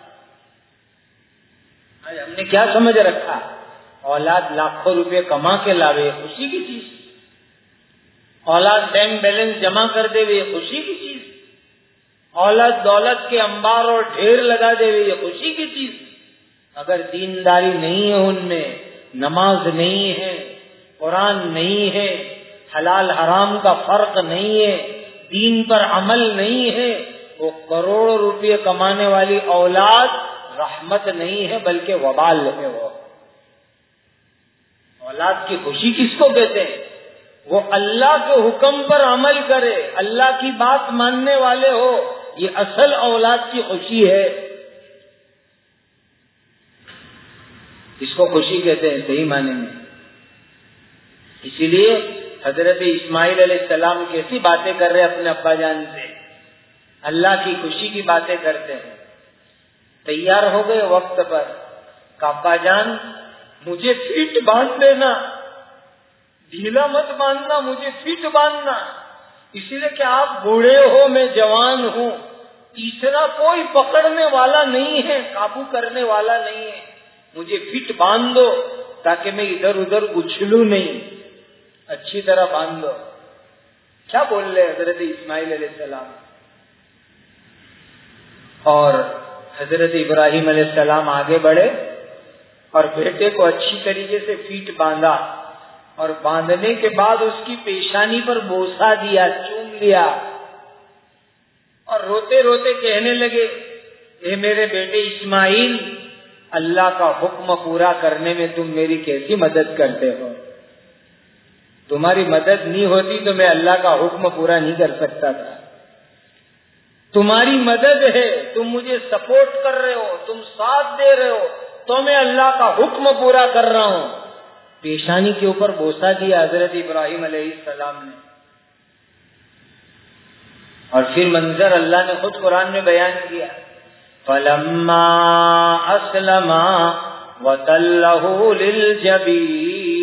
آج ہم نے کیا سمجھ رکھا؟ اولاد لاکھوں روپے کما کے لاوے، خوشی کی چیز. اولاد بینک بیلنس جمع کر دے ہوئے، یہ خوشی کی چیز. اولاد دولت کے انبار اور ڈھیر لگا دے ہوئے، یہ خوشی کی چیز. اگر دینداری نہیں ہے، ان میں نماز نہیں ہے، قرآن نہیں ہے، حلال حرام کا فرق نہیں ہے، دین پر عمل نہیں ہے، وہ کروڑوں روپے کمانے والی اولاد رحمت نہیں ہے بلکہ وبال ہے. وہ اولاد کی خوشی کس کو کہتے ہیں؟ وہ اللہ کے حکم پر عمل کرے، اللہ کی بات ماننے والے ہو، یہ اصل اولاد کی خوشی ہے. اس کو خوشی کہتے ہیں صحیح معنی میں. اسی لیے حضرت اسماعیل علیہ السلام کیسی باتیں کر رہے اپنے ابا جان سے، اللہ کی خوشی کی باتیں کرتے ہیں. تیار ہو گئے وقت پر. ابا جان مجھے فٹ باندھ دینا، ڈھیلا مت باندھنا، مجھے فٹ باندھنا، اسی لیے کہ آپ بوڑھے ہو، میں جوان ہوں، تیسرا کوئی پکڑنے والا نہیں ہے، قابو کرنے والا نہیں ہے، مجھے فٹ باندھ دو تاکہ میں ادھر ادھر اچھلوں نہیں، اچھی طرح باندھ دو. کیا بول رہے حضرت اسماعیل علیہ السلام؟ اور حضرت ابراہیم علیہ السلام آگے بڑھے اور بیٹے کو اچھی طریقے سے فیٹ باندھا، اور باندھنے کے بعد اس کی پیشانی پر بوسہ دیا، چوم لیا، اور روتے روتے کہنے لگے اے میرے بیٹے اسماعیل، اللہ کا حکم پورا کرنے میں تم میری کیسی مدد کرتے ہو؟ تمہاری مدد نہیں ہوتی تو میں اللہ کا حکم پورا نہیں کر سکتا تھا. تمہاری مدد ہے، تم مجھے سپورٹ کر رہے ہو، تم ساتھ دے رہے ہو، تو میں اللہ کا حکم پورا کر رہا ہوں. پیشانی کے اوپر بوسہ دیا حضرت ابراہیم علیہ السلام نے. اور پھر منظر اللہ نے خود قرآن میں بیان کیا، فَلَمَّا أَسْلَمَا وَتَلَّهُ لِلْجَبِينِ.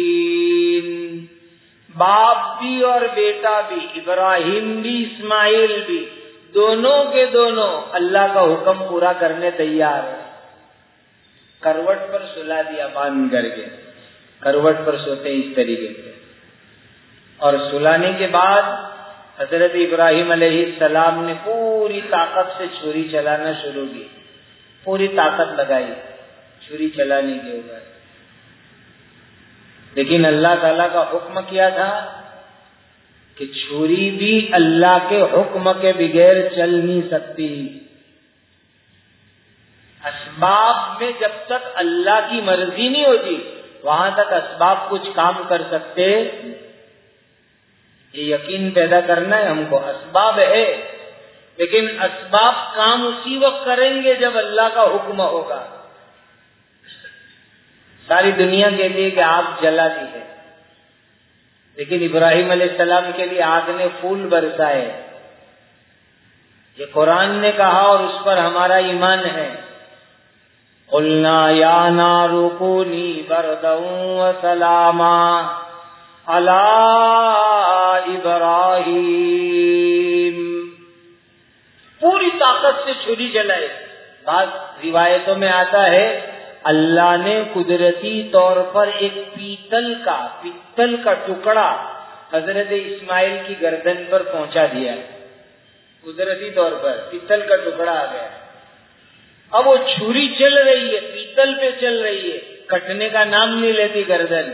باپ بھی اور بیٹا بھی، ابراہیم بھی اسماعیل بھی، دونوں کے دونوں اللہ کا حکم پورا کرنے تیار ہیں. کروٹ پر سلا دیا باندھ کر کے، کروٹ پر سوتے اس طریقے سے، اور سلانے کے بعد حضرت ابراہیم علیہ السلام نے پوری طاقت سے چھری چلانا شروع کی، پوری طاقت لگائی چھری چلانے کے اوپر. لیکن اللہ تعالیٰ کا حکم کیا تھا کہ چھری بھی اللہ کے حکم کے بغیر چل نہیں سکتی. اسباب میں جب تک اللہ کی مرضی نہیں ہوتی وہاں تک اسباب کچھ کام کر سکتے. یہ یقین پیدا کرنا ہے ہم کو، اسباب ہے لیکن اسباب کام اسی وقت کریں گے جب اللہ کا حکم ہوگا. ساری دنیا کے لیے کہ آگ جلا دی ہے، لیکن ابراہیم علیہ السلام کے لیے آگ نے پھول برسائے. یہ قرآن نے کہا اور اس پر ہمارا ایمان ہے. قلنا یا نار کونی بردا وسلاما علی ابراہیم. پوری طاقت سے چھری جلائے. بعض روایتوں میں آتا ہے اللہ نے قدرتی طور پر ایک پیتل کا پیتل کا ٹکڑا حضرت اسماعیل کی گردن پر پہنچا دیا. قدرتی طور پر پیتل کا ٹکڑا آ گیا. اب وہ چھری چل رہی ہے، پیتل پہ چل رہی ہے، کٹنے کا نام نہیں لیتی گردن.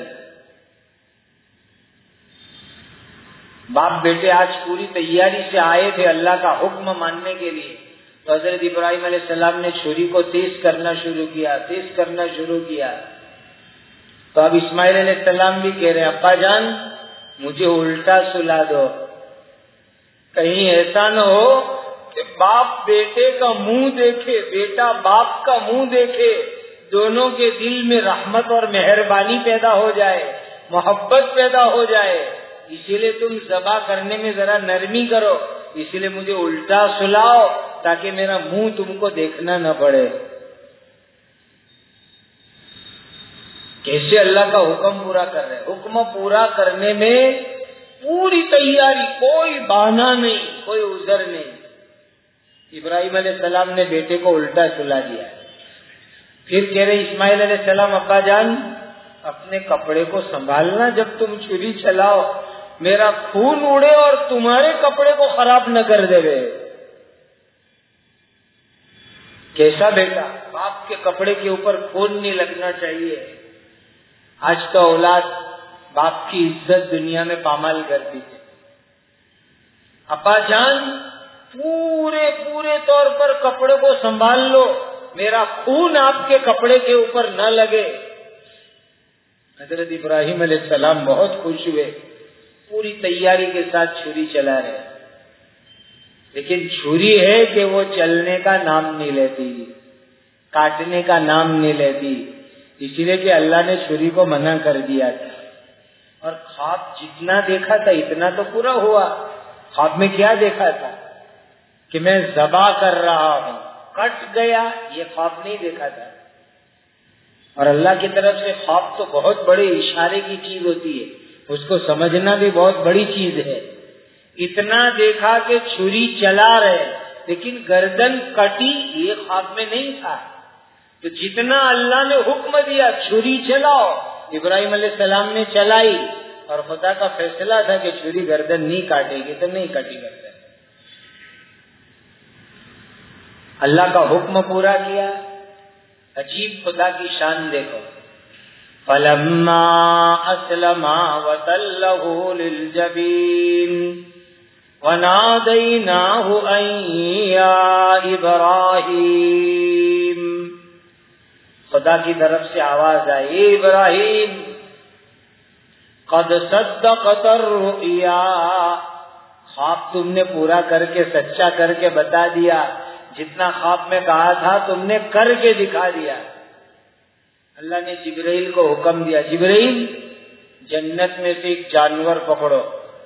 باپ بیٹے آج پوری تیاری سے آئے تھے اللہ کا حکم ماننے کے لیے، تو حضرت ابراہیم علیہ السلام نے چھری کو تیز کرنا شروع کیا، تیز کرنا شروع کیا. تو اب اسماعیل علیہ السلام بھی کہہ رہے ہیں ابا جان مجھے الٹا سلا دو، کہیں ایسا نہ ہو کہ باپ بیٹے کا منہ دیکھے، بیٹا باپ کا منہ دیکھے، دونوں کے دل میں رحمت اور مہربانی پیدا ہو جائے، محبت پیدا ہو جائے. اسی لیے تم ذبح کرنے میں ذرا نرمی کرو، اسی لیے مجھے الٹا سلاؤ تاکہ میرا منہ تم کو دیکھنا نہ پڑے. کیسے اللہ کا حکم پورا کر رہے؟ حکم پورا کرنے میں پوری تیاری، کوئی بہانہ نہیں، کوئی عذر نہیں. ابراہیم علیہ السلام نے بیٹے کو الٹا سلا دیا. پھر کہہ رہے اسماعیل علیہ السلام ابا جان اپنے کپڑے کو سنبھالنا، جب تم چھری چلاؤ میرا خون اڑے اور تمہارے کپڑے کو خراب نہ کر دے. کیسا بیٹا؟ باپ کے کپڑے کے اوپر خون نہیں لگنا چاہیے. آج تو اولاد باپ کی عزت دنیا میں پامال کرتی ہے. ابا جان پورے پورے طور پر کپڑے کو سنبھال لو، میرا خون آپ کے کپڑے کے اوپر نہ لگے. حضرت ابراہیم علیہ السلام بہت خوش ہوئے، پوری تیاری کے ساتھ چھری چلا رہے. لیکن چھری ہے کہ وہ چلنے کا نام نہیں لیتی، کاٹنے کا نام نہیں لیتی، اسی لیے کہ اللہ نے چھری کو منع کر دیا تھا. اور خواب جتنا دیکھا تھا اتنا تو پورا ہوا. خواب میں کیا دیکھا تھا؟ کہ میں ذبح کر رہا ہوں، کٹ گیا، یہ خواب نہیں دیکھا تھا. اور اللہ کی طرف سے خواب تو بہت بڑے اشارے کی چیز ہوتی ہے، اس کو سمجھنا بھی بہت بڑی چیز ہے. اتنا دیکھا کہ چھری چلا رہے لیکن گردن کٹی، یہ خواب میں نہیں تھا. تو جتنا اللہ نے حکم دیا چھری چلاؤ، ابراہیم علیہ السلام نے چلائی، اور خدا کا فیصلہ تھا کہ چھری گردن نہیں کاٹے گی تو نہیں کاٹی گردن. اللہ کا حکم پورا کیا. عجیب خدا کی شان دیکھو. فلما اسلما وتلہ للجبین ونادیناہ ان یا ابراہیم. خدا کی طرف سے آواز آئی، اے ابراہیم قد صدقت الرؤیا، خواب تم نے پورا کر کے سچا کر کے بتا دیا. جتنا خواب میں کہا تھا تم نے کر کے دکھا دیا. اللہ نے جبرائیل کو حکم دیا، جبرائیل جنت میں سے ایک جانور پکڑو.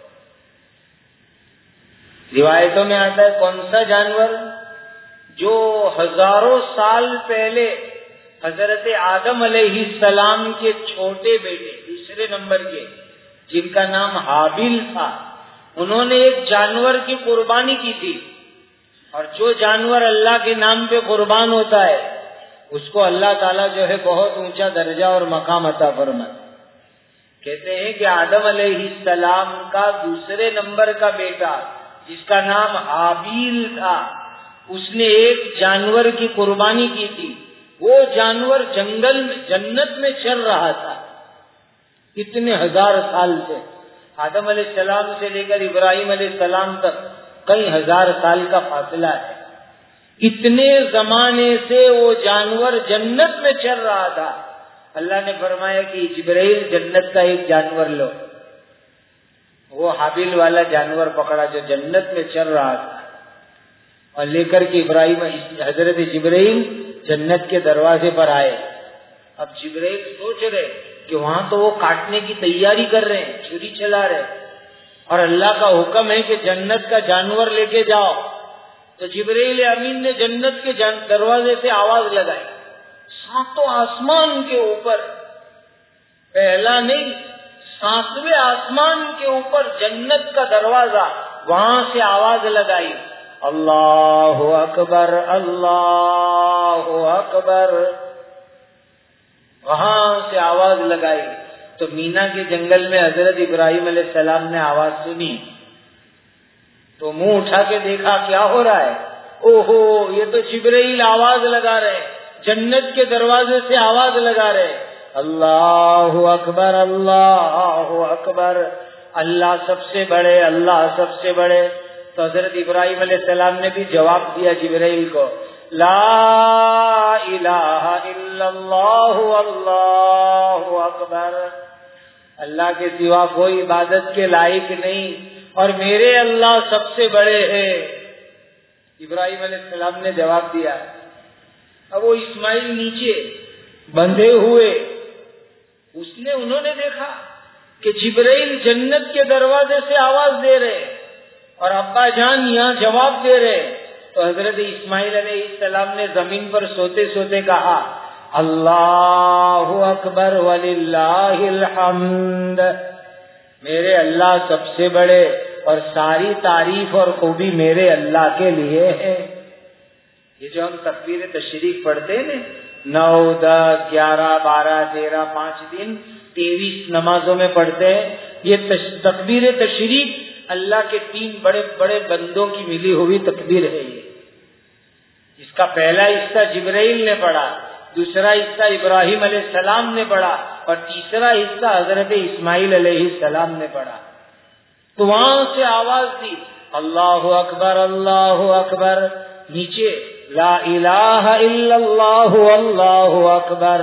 روایتوں میں آتا ہے کون سا جانور؟ جو ہزاروں سال پہلے حضرت آدم علیہ السلام کے چھوٹے بیٹے دوسرے نمبر کے، جن کا نام حابیل تھا، انہوں نے ایک جانور کی قربانی کی تھی. اور جو جانور اللہ کے نام پہ قربان ہوتا ہے اس کو اللہ تعالیٰ جو ہے بہت اونچا درجہ اور مقام عطا فرماتا. کہتے ہیں کہ آدم علیہ السلام کا دوسرے نمبر کا بیٹا جس کا نام حابیل تھا، اس نے ایک جانور کی قربانی کی تھی. وہ جانور جنگل میں جنت میں چل رہا تھا اتنے ہزار سال سے. آدم علیہ السلام سے لے کر ابراہیم علیہ السلام تک کئی ہزار سال کا فاصلہ ہے. اتنے زمانے سے وہ جانور جنت میں چل رہا تھا. اللہ نے فرمایا کہ جبرائیل جنت کا ایک جانور لو. وہ حابیل والا جانور پکڑا جو جنت میں چل رہا تھا اور لے کر کے ابراہیم حضرت جبرائیل جنت کے دروازے پر آئے. اب جبرائیل سوچ رہے کہ وہاں تو وہ کاٹنے کی تیاری کر رہے ہیں، چھری چلا رہے، اور اللہ کا حکم ہے کہ جنت کا جانور لے کے جاؤ. تو جبرائیل امین نے جنت کے دروازے سے آواز لگائی. ساتوں آسمان کے اوپر، پہلا نہیں ساتویں آسمان کے اوپر جنت کا دروازہ، وہاں سے آواز لگائی، اللہ اکبر اللہ اکبر. وہاں سے آواز لگائی تو مینا کے جنگل میں حضرت ابراہیم علیہ السلام نے آواز سنی تو منہ اٹھا کے دیکھا کیا ہو رہا ہے. او ہو، یہ تو جبرائیل آواز لگا رہے، جنت کے دروازے سے آواز لگا رہے، اللہ اکبر اللہ اکبر، اللہ سب سے بڑے، اللہ سب سے بڑے. تو حضرت ابراہیم علیہ السلام نے بھی جواب دیا جبرائیل کو، لا الہ الا اللہ اللہ اکبر، اللہ کے سوا کوئی عبادت کے لائق نہیں اور میرے اللہ سب سے بڑے ہیں. ابراہیم علیہ السلام نے جواب دیا. اب وہ اسماعیل نیچے بندھے ہوئے، اس نے انہوں نے دیکھا کہ جبرائیل جنت کے دروازے سے آواز دے رہے اور ابا جان یہاں جواب دے رہے. تو حضرت اسماعیل علیہ السلام نے زمین پر سوتے سوتے کہا، اللہ اکبر وللہ الحمد، میرے اللہ سب سے بڑے اور ساری تعریف اور خوبی میرے اللہ کے لیے ہے. یہ جو ہم تکبیر تشریق پڑھتے ہیں نا، نو دس گیارہ بارہ تیرہ پانچ دن تیئیس نمازوں میں پڑھتے ہیں، یہ تکبیر تشریق اللہ کے تین بڑے بڑے بندوں کی ملی ہوئی تکبیر ہے. یہ اس کا پہلا حصہ جبرائیل نے پڑھا، دوسرا حصہ ابراہیم علیہ السلام نے پڑھا اور تیسرا حصہ حضرت اسماعیل علیہ السلام نے پڑھا. تو وہاں سے آواز دی، اللہ اکبر اللہ اکبر. نیچے لا الہ الا اللہ اللہ اکبر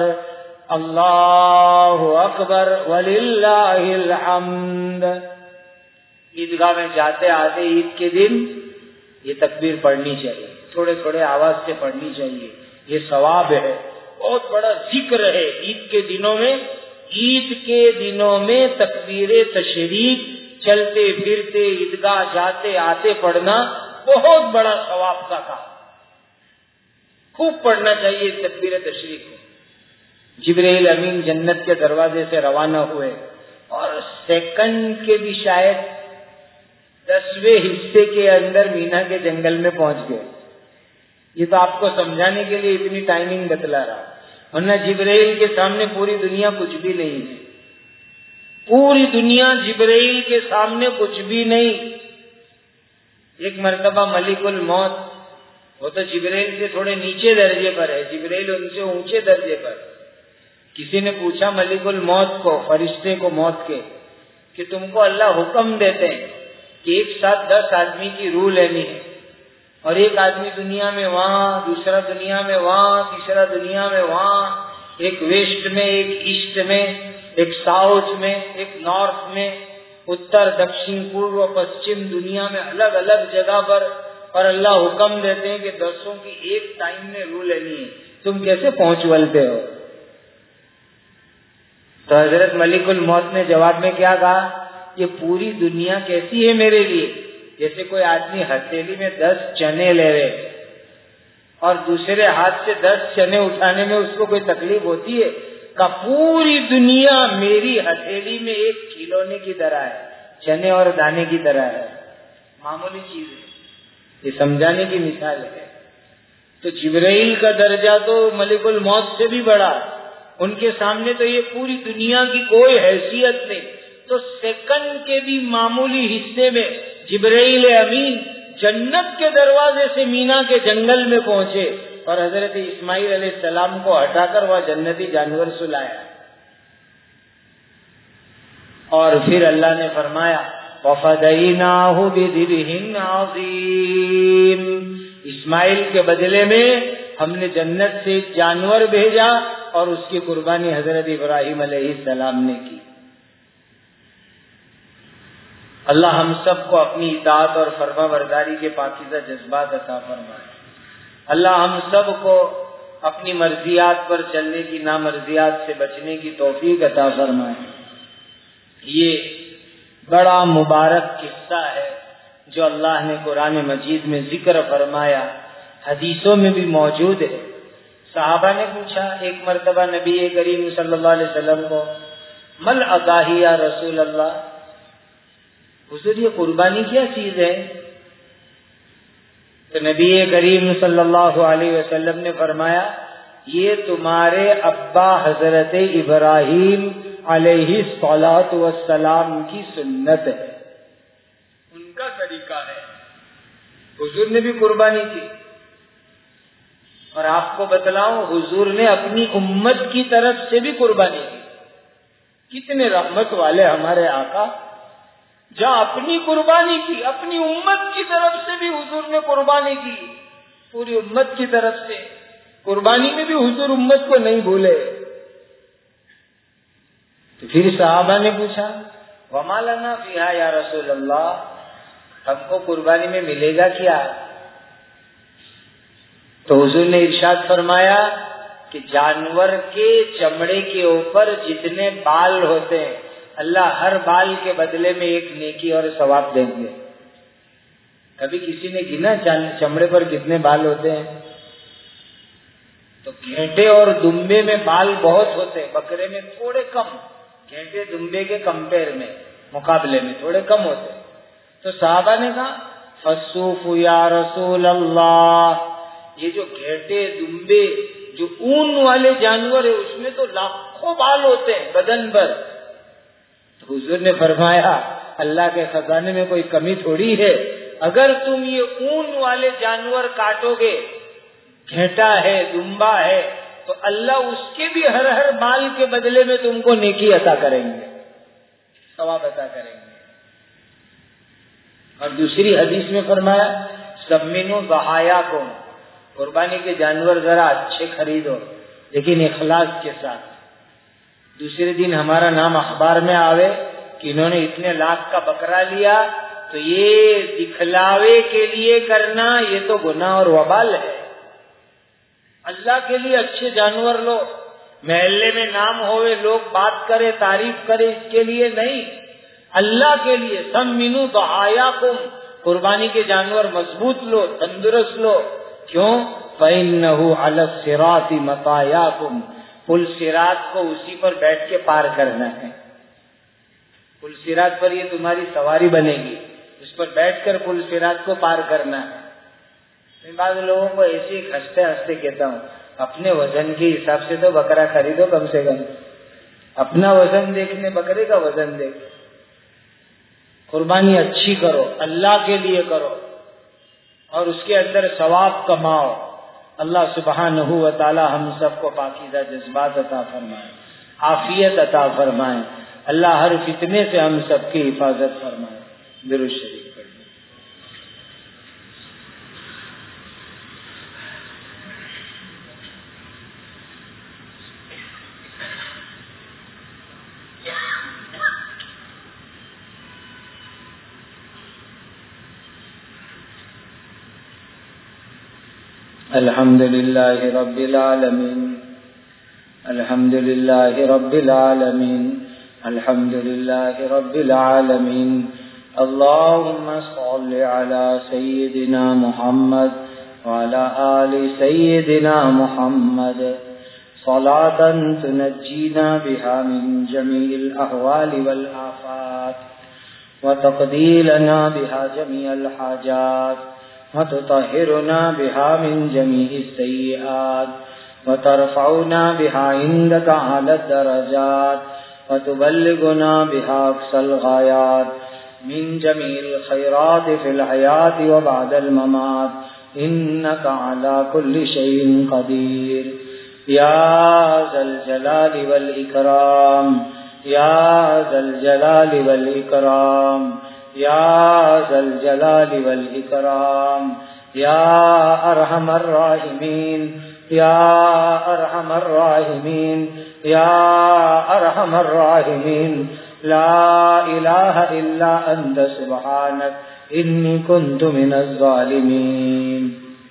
اللہ اکبر وللہ الحمد. عیدگاہ میں جاتے آتے عید کے دن یہ تکبیر پڑھنی چاہیے، تھوڑے تھوڑے آواز سے پڑھنی چاہیے، یہ ثواب ہے، بہت بڑا ذکر ہے. عید کے دنوں میں عید کے دنوں میں تکبیر تشریق چلتے پھرتے عیدگاہ جاتے آتے پڑھنا بہت بڑا ثواب کا کام. خوب پڑھنا چاہیے تکبیر تشریف کو. جبرائیل امین جنت کے دروازے سے روانہ ہوئے اور سیکنڈ کے بھی شاید دسویں حصے کے اندر مینا کے جنگل میں پہنچ گئے. یہ تو آپ کو سمجھانے کے لیے اتنی ٹائمنگ بتلا رہا، ورنہ جبرائیل کے سامنے پوری دنیا کچھ بھی نہیں ہے. پوری دنیا جبرائیل کے سامنے کچھ بھی نہیں. ایک مرتبہ ملک الموت، وہ تو جبرائیل سے تھوڑے نیچے درجے پر ہے، جبرائیل ان سے اونچے درجے پر. کسی نے پوچھا ملک الموت کو، فرشتے کو موت کے، کہ تم کو اللہ حکم دیتے ہیں کہ ایک ساتھ دس آدمی کی روح لینی ہے، اور ایک آدمی دنیا میں وہاں، دوسرا دنیا میں وہاں، تیسرا دنیا میں وہاں، ایک ویسٹ میں، ایک ایسٹ میں، ایک ساؤتھ میں، ایک نارتھ میں، اتر دکشن پورو پشچم دنیا میں الگ الگ جگہ پر، اور اللہ حکم دیتے ہیں کہ دسوں کی ایک ٹائم میں روح لینی ہے. تم کیسے پہنچ ولتے ہو؟ تو حضرت ملک الموت نے جواب میں کیا کہا؟ یہ پوری دنیا کیسی ہے میرے لیے؟ جیسے کوئی آدمی ہتھیلی میں دس چنے لے رہے اور دوسرے ہاتھ سے دس چنے اٹھانے میں اس کو کوئی تکلیف ہوتی ہے؟ کہ پوری دنیا میری ہتھیلی میں ایک کھلونے کی طرح ہے، چنے اور دانے کی طرح ہے، معمولی چیز ہے. یہ سمجھانے کی مثال ہے. تو جبرائیل کا درجہ تو ملک الموت سے بھی بڑا، ان کے سامنے تو یہ پوری دنیا کی کوئی حیثیت نہیں. تو سیکنڈ کے بھی معمولی حصے میں جبرائیل امین جنت کے دروازے سے مینا کے جنگل میں پہنچے اور حضرت اسماعیل علیہ السلام کو ہٹا کر وہ جنتی جانور سلایا. اور پھر اللہ نے فرمایا وَفَدَيْنَاهُ بِذِبْحٍ عَظِيمٍ، اسماعیل کے بدلے میں ہم نے جنت سے جانور بھیجا اور اس کی قربانی حضرت ابراہیم علیہ السلام نے کی. اللہ ہم سب کو اپنی اطاعت اور فرما برداری کے پاکیزہ جذبات عطا فرمائے. اللہ ہم سب کو اپنی مرضیات پر چلنے کی، نامرضیات سے بچنے کی توفیق عطا فرمائے. یہ بڑا مبارک قصہ ہے جو اللہ نے قرآن مجید میں ذکر فرمایا، حدیثوں میں بھی موجود ہے. صحابہ نے پوچھا ایک مرتبہ نبی کریم صلی اللہ علیہ وسلم کو، مل اضاحی یا رسول اللہ، حضور یہ قربانی کیا چیز ہے؟ تو نبی کریم صلی اللہ علیہ وسلم نے فرمایا یہ تمہارے ابا حضرت ابراہیم علیہ الصلوۃ والسلام کی سنت ہے، ان کا طریقہ ہے. حضور نے بھی قربانی کی. اور آپ کو بتلاؤں حضور نے اپنی امت کی طرف سے بھی قربانی کی. کتنے رحمت والے ہمارے آقا، جہاں اپنی قربانی کی، اپنی امت کی طرف سے بھی حضور نے قربانی کی. پوری امت کی طرف سے قربانی میں بھی حضور امت کو نہیں بھولے. تو پھر صحابہ نے پوچھا وما لنا فیہا یا رسول اللہ، ہم کو قربانی میں ملے گا کیا؟ تو حضور نے ارشاد فرمایا کہ جانور کے چمڑے کے اوپر جتنے بال ہوتے ہیں اللہ ہر بال کے بدلے میں ایک نیکی اور ثواب دیں گے. کبھی کسی نے گنا چمڑے پر کتنے بال ہوتے ہیں؟ تو گھینٹے اور دمبے میں بال بہت ہوتے ہیں، بکرے میں تھوڑے کم، گھینٹے دمبے کے کمپیر میں، مقابلے میں تھوڑے کم ہوتے. تو صحابہ نے کہا فصوف یا رسول اللہ، یہ جو گھینٹے دمبے جو اون والے جانور ہے اس میں تو لاکھوں بال ہوتے ہیں بدن پر. تو حضور نے فرمایا اللہ کے خزانے میں کوئی کمی تھوڑی ہے، اگر تم یہ اون والے جانور کاٹو گے، گھینٹا ہے، دمبا ہے، تو اللہ اس کے بھی ہر ہر بال کے بدلے میں تم کو نیکی عطا کریں گے، ثواب عطا کریں گے. اور دوسری حدیث میں فرمایا سمنوا ضحایاکم، قربانی کے جانور ذرا اچھے خریدو لیکن اخلاص کے ساتھ. دوسرے دن ہمارا نام اخبار میں آوے کہ انہوں نے اتنے لاکھ کا بکرا لیا، تو یہ دکھلاوے کے لیے کرنا یہ تو گناہ اور وبال ہے. اللہ کے لیے اچھے جانور لو، محلے میں نام ہوئے، لوگ بات کرے، تعریف کرے، اس کے لیے نہیں، اللہ کے لیے. سمنوا ضحایاکم، قربانی کے جانور مضبوط لو، تندرست لو. کیوں؟ فَإِنَّهُ عَلَى الصِّرَاطِ مَطَايَاكُمْ، پل صراط کو اسی پر بیٹھ کے پار کرنا ہے. پل صراط پر یہ تمہاری سواری بنے گی، اس پر بیٹھ کر پل صراط کو پار کرنا ہے. میں بعض لوگوں کو ایسے ہی ہنستے ہنستے کہتا ہوں، اپنے وزن کے حساب سے تو بکرا خریدو کم سے کم. اپنا وزن دیکھنے بکرے کا وزن دیکھ. قربانی اچھی کرو، اللہ کے لیے کرو اور اس کے اندر ثواب کماؤ. اللہ سبحانہ و تعالی ہم سب کو پاکیزہ جذبات عطا فرمائے، عافیت عطا فرمائے. اللہ ہر فتنے سے ہم سب کی حفاظت فرمائے. درود شریف پڑھیں. الحمد للہ رب العالمین، الحمد للہ رب العالمین، الحمد للہ رب العالمین. اللہم صل علی سیدنا محمد وعلی آل سیدنا محمد صلاة تنجینا بها من جمیع الاحوال والآفات وتقضی لنا بها جمیع الحاجات وتطهرنا بها من جميع السيئات وترفعنا بها عندك أعلى الدرجات وتبلغنا بها أقصى الغايات من جميع الخيرات في الحياة وبعد الممات إنك على كل شيء قدير. يا ذا الجلال والإكرام، يا ذا الجلال والإكرام، یا ذا الجلال والاکرام، یا ارحم الراحمین، یا ارحم الراحمین، یا ارحم الراحمین. لا الہ الا انت سبحانک انی کنت من الظالمین.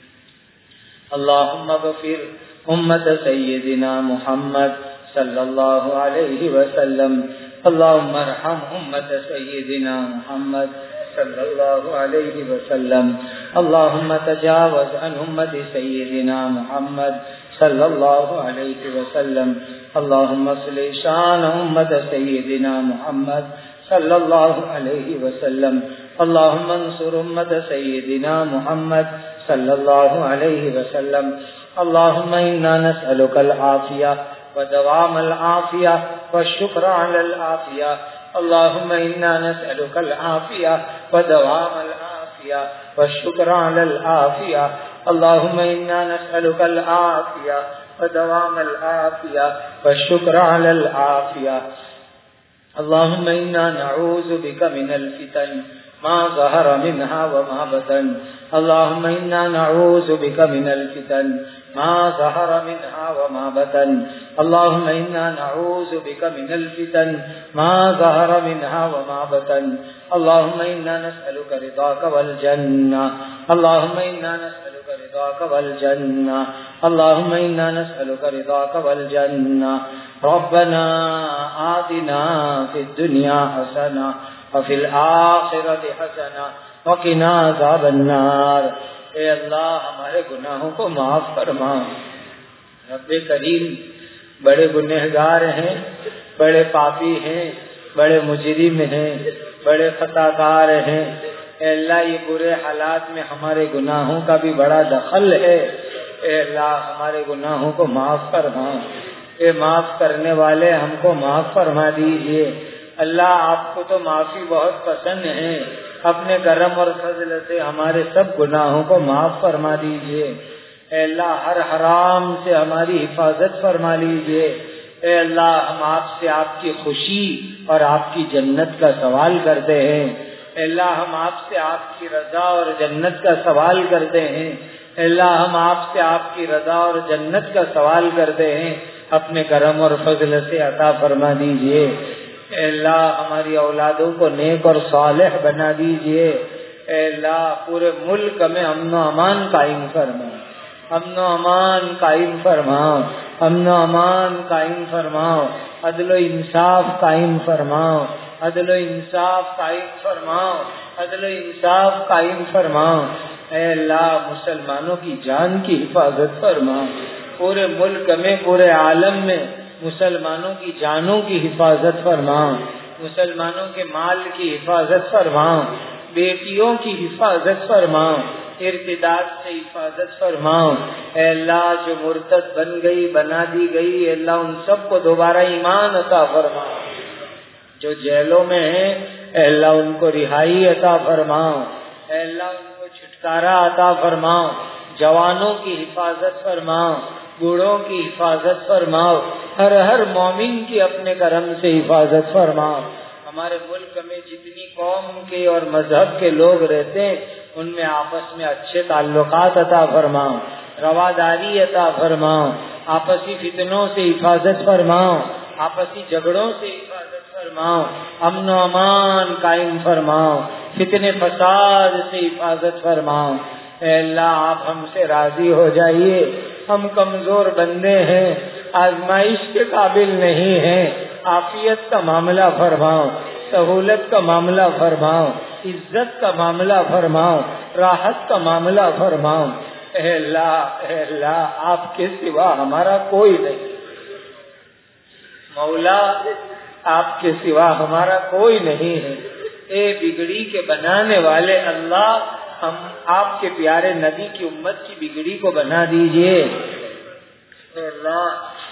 اللہم اغفر امت سیدنا محمد صلی اللہ علیہ وسلم. اللهم ارحم امت سیدنا محمد صلی اللہ علیہ وسلم. اللهم تجاوز عن امت سیدنا محمد صلی اللہ علیہ وسلم. اللهم اصلح شان امت سیدنا محمد صلی اللہ علیہ وسلم. اللهم انصر امت سیدنا محمد صلی اللہ علیہ وسلم. اللهم انا نسألك العافیہ ودوام العافیہ والشکر علی العافیہ. اللهم انا نسألك العافیہ ودوام العافیہ والشکر علی العافیہ. اللهم انا نسألك العافیہ ودوام العافیہ والشکر علی العافیہ. اللهم انا نعوذ بك من الفتن ما ظهر منها وما بطن. اللهم انا نعوذ بك من الفتن ما ظهر منها وما بطن. اللهم انا نعوذ بك من الفتن ما ظهر منها وما بطن. اللهم انا نسألك رضاك والجنة. اللهم انا نسألك رضاك والجنة. اللهم انا نسألك رضاك والجنة. ربنا آتنا في الدنيا حسنة وفي الآخرة حسنة وقنا عذاب النار. اے اللہ ہمارے گناہوں کو معاف فرما. رب کریم بڑے گنہگار ہیں، بڑے پاپی ہیں، بڑے مجرم ہیں، بڑے خطا کار ہیں. اے اللہ یہ برے حالات میں ہمارے گناہوں کا بھی بڑا دخل ہے. اے اللہ ہمارے گناہوں کو معاف فرما. اے معاف کرنے والے ہم کو معاف فرما دیجئے. اللہ آپ کو تو معافی بہت پسند ہے، اپنے کرم اور فضل سے ہمارے سب گناہوں کو معاف فرما دیجئے. اے اللہ ہر حرام سے ہماری حفاظت فرما لیجئے. اے اللہ ہم آپ سے آپ کی خوشی اور آپ کی جنت کا سوال کرتے ہیں. اے اللہ ہم آپ سے آپ کی رضا اور جنت کا سوال کرتے ہیں. اے اللہ ہم آپ سے آپ کی رضا اور جنت کا سوال کرتے ہیں. اپنے کرم اور فضل سے عطا فرما دیجئے. اے اللہ ہماری اولادوں کو نیک اور صالح بنا دیجئے. اے اللہ پورے ملک میں امن و امان قائم فرما. امن و امان قائم فرماؤ. امن و امان قائم فرماؤ. عدل و انصاف قائم فرماؤ. عدل و انصاف قائم فرماؤ. عدل و انصاف قائم فرماؤ. اے اللہ مسلمانوں کی جان کی حفاظت فرما، پورے ملک میں پورے عالم میں مسلمانوں کی جانوں کی حفاظت فرما، مسلمانوں کے مال کی حفاظت فرما، بیٹیوں کی حفاظت فرما، ارتداد سے حفاظت فرما۔ اے اللہ جو مرتد بن گئی بنا دی گئی، اے اللہ ان سب کو دوبارہ ایمان عطا فرما، جو جیلوں میں ہیں اے اللہ ان کو رہائی عطا فرما، اے اللہ ان کو چھٹکارا عطا فرما، جوانوں کی حفاظت فرما، بوڑھوں کی حفاظت فرما، ہر ہر مومن کی اپنے کرم سے حفاظت فرما۔ ہمارے ملک میں جتنی قوم کے اور مذہب کے لوگ رہتے ہیں ان میں آپس میں اچھے تعلقات عطا فرما، رواداری عطا فرما، آپسی فتنوں سے حفاظت فرما، آپسی جھگڑوں سے حفاظت فرما، امن و امان قائم فرما، فتنے فساد سے حفاظت فرما۔ اے اللہ آپ ہم سے راضی ہو جائیے، ہم کمزور بندے ہیں، آزمائش کے قابل نہیں ہیں، عافیت کا معاملہ فرماؤ، سہولت کا معاملہ فرماؤ، عزت کا معاملہ فرماؤ، راحت کا معاملہ فرماؤ۔ اے اللہ اے اللہ آپ کے سوا ہمارا کوئی نہیں، مولا آپ کے سوا ہمارا کوئی نہیں ہے۔ اے بگڑی کے بنانے والے اللہ، ہم آپ کے پیارے نبی کی امت کی بگڑی کو بنا دیجئے۔ اے اللہ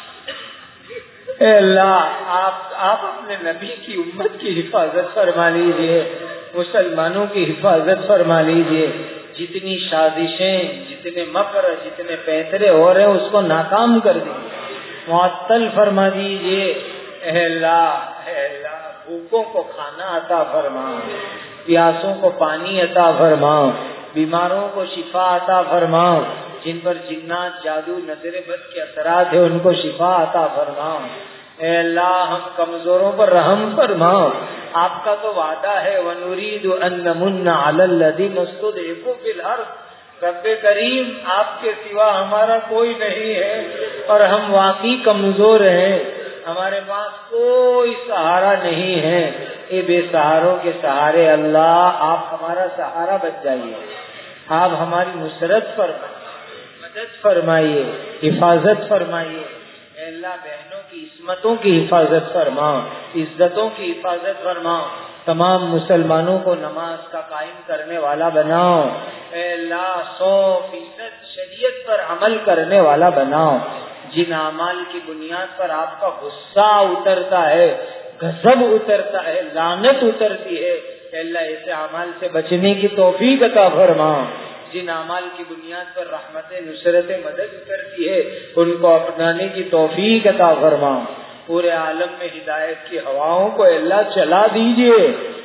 اے اللہ آپ آپ اپنے نبی کی امت کی حفاظت فرما لیجئے، مسلمانوں کی حفاظت فرما لیجئے، جتنی سازشیں جتنے مکر جتنے پیترے ہو رہے ہیں اس کو ناکام کر دیجیے، معطل فرما دیجئے۔ اے اللہ اے اللہ بھوکوں کو کھانا عطا فرما، پیاسوں کو پانی عطا فرما، بیماروں کو شفا عطا فرما، جن پر جنات جادو نظر بد کے اثرات ہیں ان کو شفا عطا فرما۔ اے اللہ ہم کمزوروں پر رحم فرما، آپ کا تو وعدہ ہے وَنُرِيدُ أَن نَّمُنَّ عَلَى الَّذِينَ اسْتُضْعِفُوا فِي الْأَرْضِ۔ رب کریم آپ کے سوا ہمارا کوئی نہیں ہے اور ہم واقعی کمزور ہیں، ہمارے پاس کوئی سہارا نہیں ہے۔ اے بے سہاروں کے سہارے اللہ آپ ہمارا سہارا بن جائیے، آپ ہماری نصرت فرمائیے، مدد فرمائیے، حفاظت فرمائیے۔ اے اللہ بہنوں کی عصمتوں کی حفاظت فرما، عزتوں کی حفاظت فرما، تمام مسلمانوں کو نماز کا قائم کرنے والا بناؤ۔ اے اللہ سو فیصد شریعت پر عمل کرنے والا بناؤ، جن اعمال کی بنیاد پر آپ کا غصہ اترتا ہے، غضب اترتا ہے، لعنت اترتی ہے، اے اللہ ایسے اعمال سے بچنے کی توفیق عطا فرما۔ جن اعمال کی بنیاد پر رحمت نصرت مدد کرتی ہے ان کو اپنانے کی توفیق عطا فرما۔ پورے عالم میں ہدایت کی ہواؤں کو اللہ چلا دیجئے،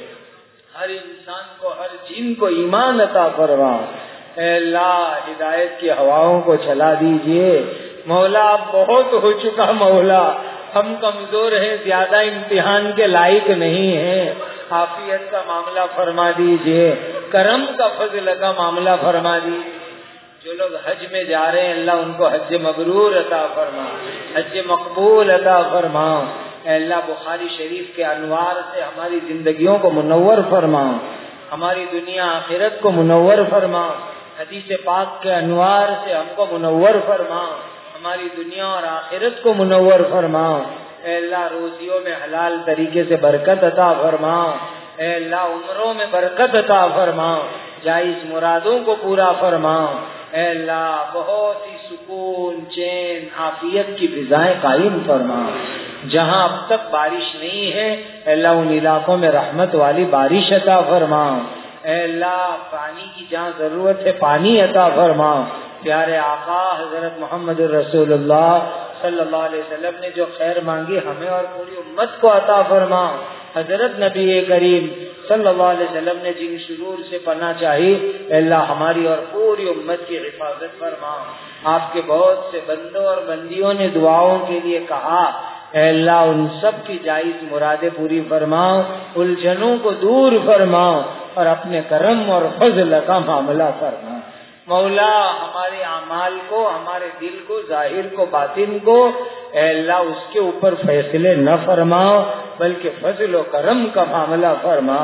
ہر انسان کو ہر جن کو ایمان عطا فرما۔ اے اللہ ہدایت کی ہواؤں کو چلا دیجئے۔ مولا اب بہت ہو چکا، مولا ہم کمزور ہیں، زیادہ امتحان کے لائق نہیں ہیں، عافیت کا معاملہ فرما دیجئے، کرم کا فضل کا معاملہ فرما دیجئے۔ جو لوگ حج میں جا رہے ہیں اللہ ان کو حج مبرور عطا فرما، حج مقبول عطا فرما۔ اے اللہ بخاری شریف کے انوار سے ہماری زندگیوں کو منور فرما، ہماری دنیا آخرت کو منور فرما، حدیث پاک کے انوار سے ہم کو منور فرما، ہماری دنیا اور آخرت کو منور فرما۔ اے اللہ روزیوں میں حلال طریقے سے برکت عطا فرما، اے اللہ عمروں میں برکت عطا فرما، جائز مرادوں کو پورا فرما۔ اے اللہ بہت ہی سکون چین عافیت کی فضائیں قائم فرما۔ جہاں اب تک بارش نہیں ہے اے اللہ ان علاقوں میں رحمت والی بارش عطا فرما۔ اے اللہ پانی کی جہاں ضرورت ہے پانی عطا فرما۔ پیارے آقا حضرت محمد رسول اللہ صلی اللہ علیہ وسلم نے جو خیر مانگی ہمیں اور پوری امت کو عطا فرما۔ حضرت نبی کریم صلی اللہ علیہ وسلم نے جن شرور سے پناہ چاہی اے اللہ ہماری اور پوری امت کی حفاظت فرما۔ آپ کے بہت سے بندوں اور بندیوں نے دعاؤں کے لیے کہا، اے اللہ ان سب کی جائز مرادیں پوری فرماؤ، الجھنوں کو دور فرماؤ اور اپنے کرم اور فضل کا معاملہ فرماؤ۔ مولا ہمارے اعمال کو، ہمارے دل کو، ظاہر کو، باطن کو اے اللہ اس کے اوپر فیصلے نہ فرماؤ بلکہ فضل و کرم کا معاملہ فرماؤ۔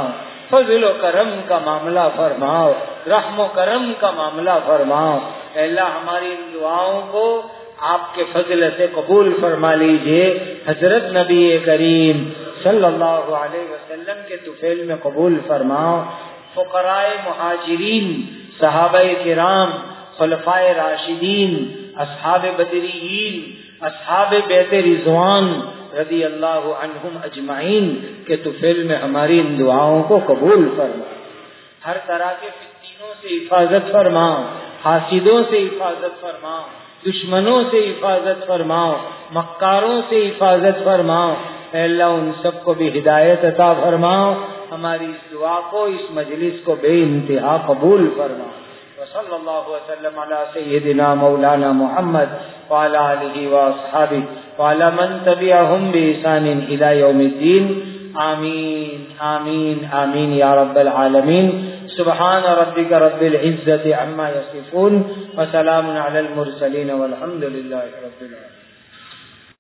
فضل و کرم کا معاملہ فرماؤ، رحم و کرم کا معاملہ فرماؤ۔ اے اللہ ہماری ان دعاؤں کو آپ کے فضل سے قبول فرما لیجئے، حضرت نبی کریم صلی اللہ علیہ وسلم کے طفیل میں قبول فرماؤ۔ فقراء مہاجرین، صحابہ کرام، خلفائے راشدین، اصحاب بدریین، اصحاب بیت رضوان رضی اللہ عنہم اجمعین کے طفیل میں ہماری ان دعاؤں کو قبول فرما۔ ہر طرح کے فتنوں سے حفاظت فرماؤ، حاسدوں سے حفاظت فرماؤ، دشمنوں سے حفاظت فرماؤ، مکاروں سے حفاظت فرماؤ۔ اے اللہ ان سب کو بھی ہدایت عطا فرماؤ، ہماری اس دعا کو، اس مجلس کو بے انتہا قبول فرماؤ۔ وصلی اللہ وسلم علی سیدنا مولانا محمد وعلی آلہ واصحابہ وعلی من تبعہم بإحسان الی یوم الدین۔ آمین آمین آمین یا رب العالمین۔ سبحان ربک رب العزة عما یصفون وسلام علی المرسلین والحمد للہ رب العالمین۔